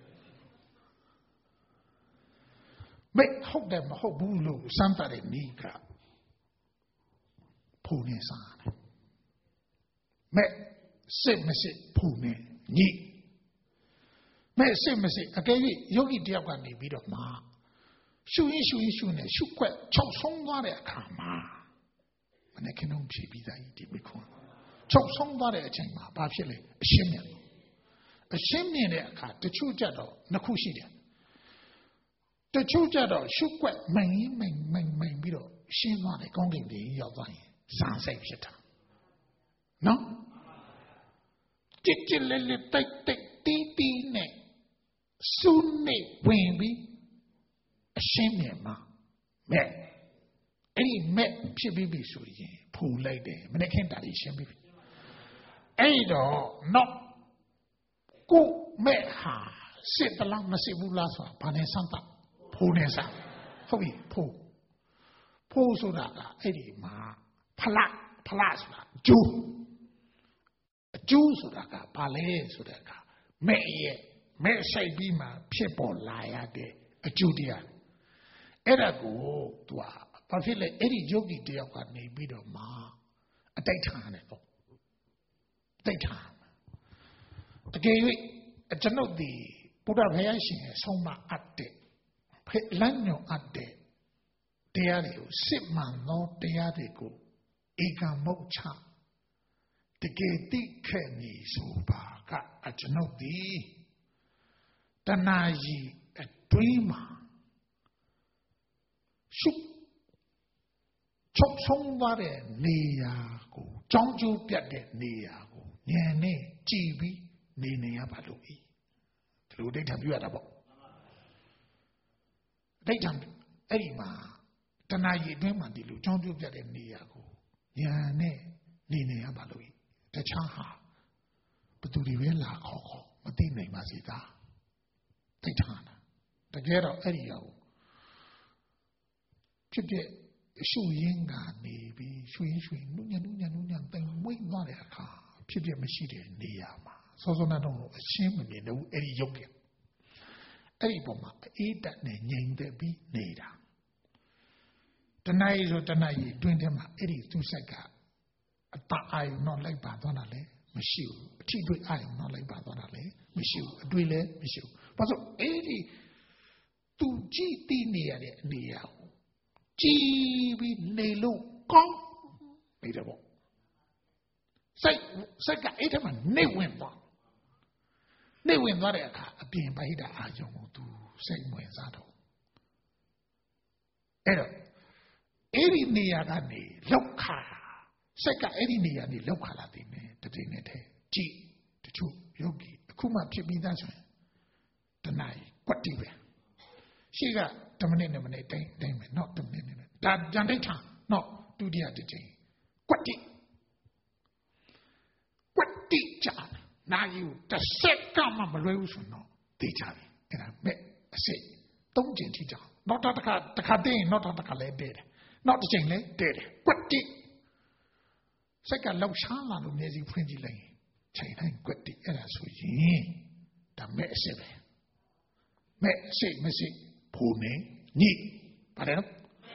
မဲ့ဟုတ်တယ်မဟုတ်ဘူးလို့စမ်းတာတဲ့နိကဖုန်နေစားတယ်မဲ့စစ်မစစ်ဖုန်နေညိမဲ့စစ်မစစ်အကယ်၍ယောဂီတယောက်ကနေပြီးတော့မှရှုရင်ရှုရင်ရှုနေရှုွက်၆ဆုံးသွားတဲ့အခါမှာမနေ့ကနှုံးဖြေပြီးသားကြီးဒီမိခွန်း၆ဆုံးသွားတဲ့အချိန်မှာဘာဖြစ်လဲအရှင်းမြင်အရှင်းမြင်တဲ့အခါတချို့ကြတော့နှစ်ခုရှိတယ်တချို့ကြတော့ရှုွက်မိန်မိန်မိန်မိန်ပြီးတော့ရှင်းသွားတယ်ကောင်းကင်တွေရောက်သွားရင်ဇာစိတ်ဖြစ်တာနော်ကြစ်ကြစ်လေးလေးတိတ်တိတ်တီးတီးနဲ့စုနေဝင်ပြီးအရှင်းမြင်မှာမဲ့အဲ့ဒီမဲ့ဖြစ်ပြီးပြီဆိုရင်ဖူလိုက်တယ်မနေ့ခင်တာလေးရှင်းပြီးပြီအဲ့တော့တော့ကိုမဲ့ဟာစစ်တလားမစစ်ဘူးလားဆိုတာဘာနဲ့စမ်းတာဖူနဲ့စမ်းဟုတ်ပြီဖူဖူဆိုတာကအဲ့ဒီမှာဖလားဖလားဆိုတာကျိုးအကျိုးဆိုတာကဘာလဲဆိုတဲ့အခါမဲ့ရဲ့မဲ့ဆိုင်ပြီးမှဖြစ်ပေါ်လာရတဲ့အကျိုးတရားအဲ့ဒါကိုသူကဘာဖြစ်လဲအဲ့ဒီယောဂီတယောက်ကနေပြီးတော့မှအတိတ်ထားတယ်ပေါ့အတိတ်ထားတကယ်၍ကျွန်ုပ်ဒီဘုရားဘုရားရှင်ရဲ့ဆုံးမအပ်တဲ့ဖေလန်းညွန်အပ်တဲ့တရားတွေကိုစစ်မှန်သောတရားတွေကိုဧကမုတ်ချတကယ်သိခဲ့နေဆိုပါကအကျွန်ုပ်ဒီတဏှာကြီးအတွင်းမှာရှုချုပ်ဆုံးသွားတဲ့နေရာကိုကြောင်းကျိုးပြတ်တဲ့နေရာကိုဉာဏ်နဲ့ကြည်ပြီးနေနေရပါလို့ဤဒီလိုဒိဋ္ဌံပြရတာပေါ့ဒိဋ္ဌံအဲ့ဒီမှာတဏှာကြီးအတွင်းမှာဒီလိုကြောင်းကျိုးပြတ်တဲ့နေရာကိုဉာဏ်နဲ့နေနေရပါလို့ဤတခြားဟာဘသူတွေပဲလာခေါ်ခေါ်မသိနိုင်ပါစေသားဒိဋ္ဌံတကယ်တော့အဲ့ဒီရောဖြစ်တဲ့အရှုရင်းကနေပြီးရွှေရွှေနုညံ့နုညံ့နုညံ့တိမ်မွေ့သွားတဲ့အခါဖြစ်ဖြစ်မရှိတဲ့နေရာမှာစောစောနာတော့အရှင်းမမြင်တော့အဲ့ဒီရုပ်ကအဲ့ဒီပုံမှာအေးတက်နဲ့ငြိမ်သက်ပြီးနေတာတဏှာကြီးဆိုတဏှာကြီးတွင်ထဲမှာအဲ့ဒီသူ့ဆိုင်ကအတအာယုံတော့လိုက်ပါသွားတာလေမရှိဘူးအထီးတွေ့အာယုံတော့လိုက်ပါသွားတာလေမရှိဘူးအတွေ့လည်းမရှိဘူးဘာလို့အဲ့ဒီသူကြည့်သိနေရတဲ့အနေအထားကြည်ပြီးနေလို့ကောင်းပြီတော့စိတ်စိတ်ကအဲ့ထက်မှနေဝင်သွားနေဝင်သွားတဲ့အခါအပြင်ဗဟိတအာယုံကိုသူစိတ်ဝင်စားတော့အဲ့တော့အဲ့ဒီနေရာကနေလောက်ခါစိတ်ကအဲ့ဒီနေရာနေလောက်ခါလာတယ်နဲ့တတိနဲ့ထဲကြည်တချို့ယောဂီအခုမှဖြစ်ပြီးသားဆိုရင်တဏှာကြီးကွက်တိပဲရှိကတမနစ်နဲ့မနစ်တိုင်းတိုင်းမယ်နော်တမနစ်နဲ့ဒါကြံဒိဋ္ဌာနော်ဒုတိယတစ်ချိန်ကွက်တိကွက်တိကြနာယူတစ်စက္ကန့်မှမလွဲဘူးဆိုတော့သိကြပြီအဲ့ဒါမဲ့အစိတ်သုံးချိန်ထိကြနောက်တစ်ခါတစ်ခါတင်းနောက်တစ်ခါလည်းတဲ့တယ်နောက်တစ်ချိန်လည်းတဲ့တယ်ကွက်တိစိတ်ကလောက်ရှားလာလို့မျက်စိဖွင့်ကြည့်လိုက်ရင်ချိန်တိုင်းကွက်တိအဲ့ဒါဆိုရင်ဒါမဲ့အစိတ်ပဲမဲ့အစိတ်မစိတ်ဖို့နေညိပါတယ်နော်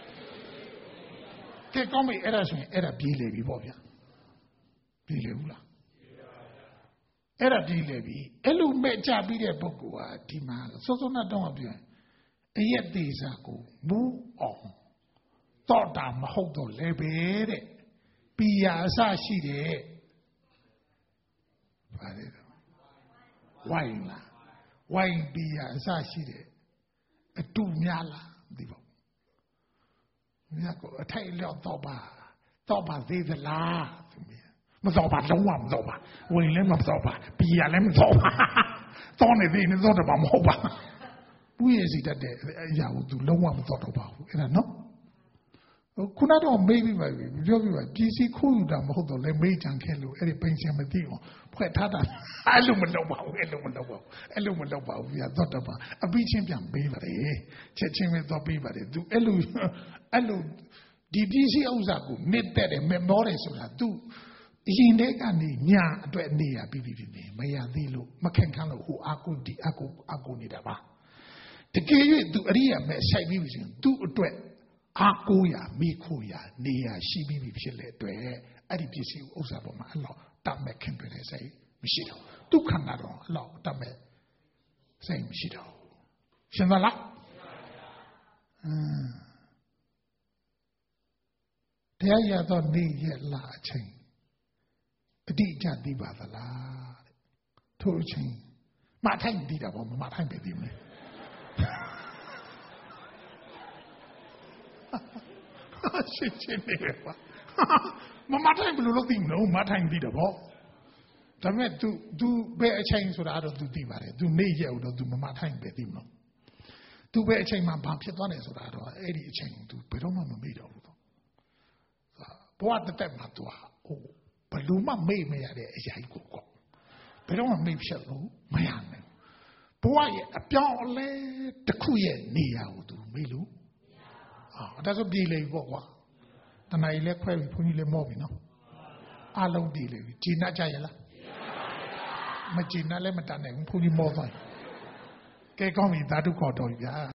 ကဲကောင်းပြီအဲ့ဒါဆိုရင်အဲ့ဒါပြေးလေပြီပေါ့ဗျာပြေးလေဘူးလားအဲ့ဒါပြေးလေပြီအဲ့လိုမဲ့ကြပြီးတဲ့ပုဂ္ဂိုလ်ဟာဒီမှာစောစောနဲ့တောင်းပြောရင်အရက်သေးစားကိုမူးအောင်တော့တာမဟုတ်တော့လေပဲတဲ့ပီယာအစရှိတယ်ဘဘာလဲဝိုင်းလားဝိုင်းပြီးရအစရှိတယ်အတူများလားဒီပေါ့မြတ်ကိုအထိုက်လျောက်တော့ပါတော့ပါသေးသလားမတော့ပါလုံးဝမတော့ပါဝင်လည်းမတော့ပါပြီးရလည်းမတော့ပါတော့နေသေးနေတော့ပါမဟုတ်ပါဘူးရဲ့စီတတ်တဲ့အရာကိုသူလုံးဝမတော့တော့ပါဘူးအဲ့ဒါနော်ခုနတော့မေးပြီးပါပြီပြောပြီးပါပြည်စည်းခိုးယူတာမဟုတ်တော့လည်းမေးကြံခဲ့လို့အဲ့ဒီပင်စင်မသိအောင်ဖွဲ့ထားတာအဲ့လိုမလုပ်ပါဘူးအဲ့လိုမလုပ်ပါဘူးအဲ့လိုမလုပ်ပါဘူးပြတော့တော့ပါအပြီးချင်းပြန်ပေးပါလေချက်ချင်းပဲတော့ပေးပါလေသူအဲ့လိုအဲ့လိုဒီပြည်စည်းဥစ္စာကိုနစ်တဲ့တယ်မေမောတယ်ဆိုတာသူအရင်တည်းကနေညာအတွက်နေရပြီးပြီးနေမရသေးလို့မခင်ခန့်လို့ဟိုအာကုဒီအာကုအာကုနေတာပါတကယ်၍သူအရိယာမဲ့ဆိုင်ပြီးပြီဆိုရင်သူ့အတွက်အာကိုရမိခိုရနေရရှိပြီးပြီဖြစ်လေအတွက်အဲ့ဒီပစ္စည်းဥစ္စာပေါ်မှာအလောက်တတ်မဲ့ခင်ပြတဲ့စိတ်မရှိတော့ဒုက္ခနာတော့အလောက်တတ်မဲ့စိတ်မရှိတော့ရှင်းသလားအင်းတရားရတော့နေရလာအချိန်အတိအကျသိပါသလားထို့အချိန်မထိုင်သိတာပေါ့မထိုင်ပဲသိမလဲရှင်းရှင်းနေပါမမထိုင်ဘယ်လိုလုပ်သိမလို့မထိုင်သိတယ်ပေါ့ဒါပေမဲ့ तू तू ဘယ်အချိန်ဆိုတာတော့ तू သိပါတယ် तू နေရအောင်တော့ तू မမထိုင်ပဲသိမလို့ तू ဘယ်အချိန်မှဘာဖြစ်သွားလဲဆိုတာတော့အဲ့ဒီအချိန် तू ဘယ်တော့မှမမေ့တော့ဘူးတော့ဘဝတစ်သက်မှာ तू ဟာဟိုဘယ်လိုမှမေ့မရတဲ့အရာကြီးကိုပေါ့ဘယ်တော့မှမေ့ဖြစ်လို့မရနိုင်ဘဝရဲ့အပြောင်းအလဲတစ်ခုရဲ့နေရာကို तू မေ့လို့အာဒါဆိုပြေးလေပေါ့ကွာတဏှာကြီးလည်းခွဲပြီးဘုန်းကြီးလည်းမော့ပြီနော်အလုံးပြေးလေပြီဂျင်းနှက်ကြရလားမဂျင်းနှက်လည်းမတတ်နိုင်ဘူးဘုန်းကြီးမော့သွားပြီကဲကောင်းပြီဓာတုခေါ်တော်ပြီဗျာ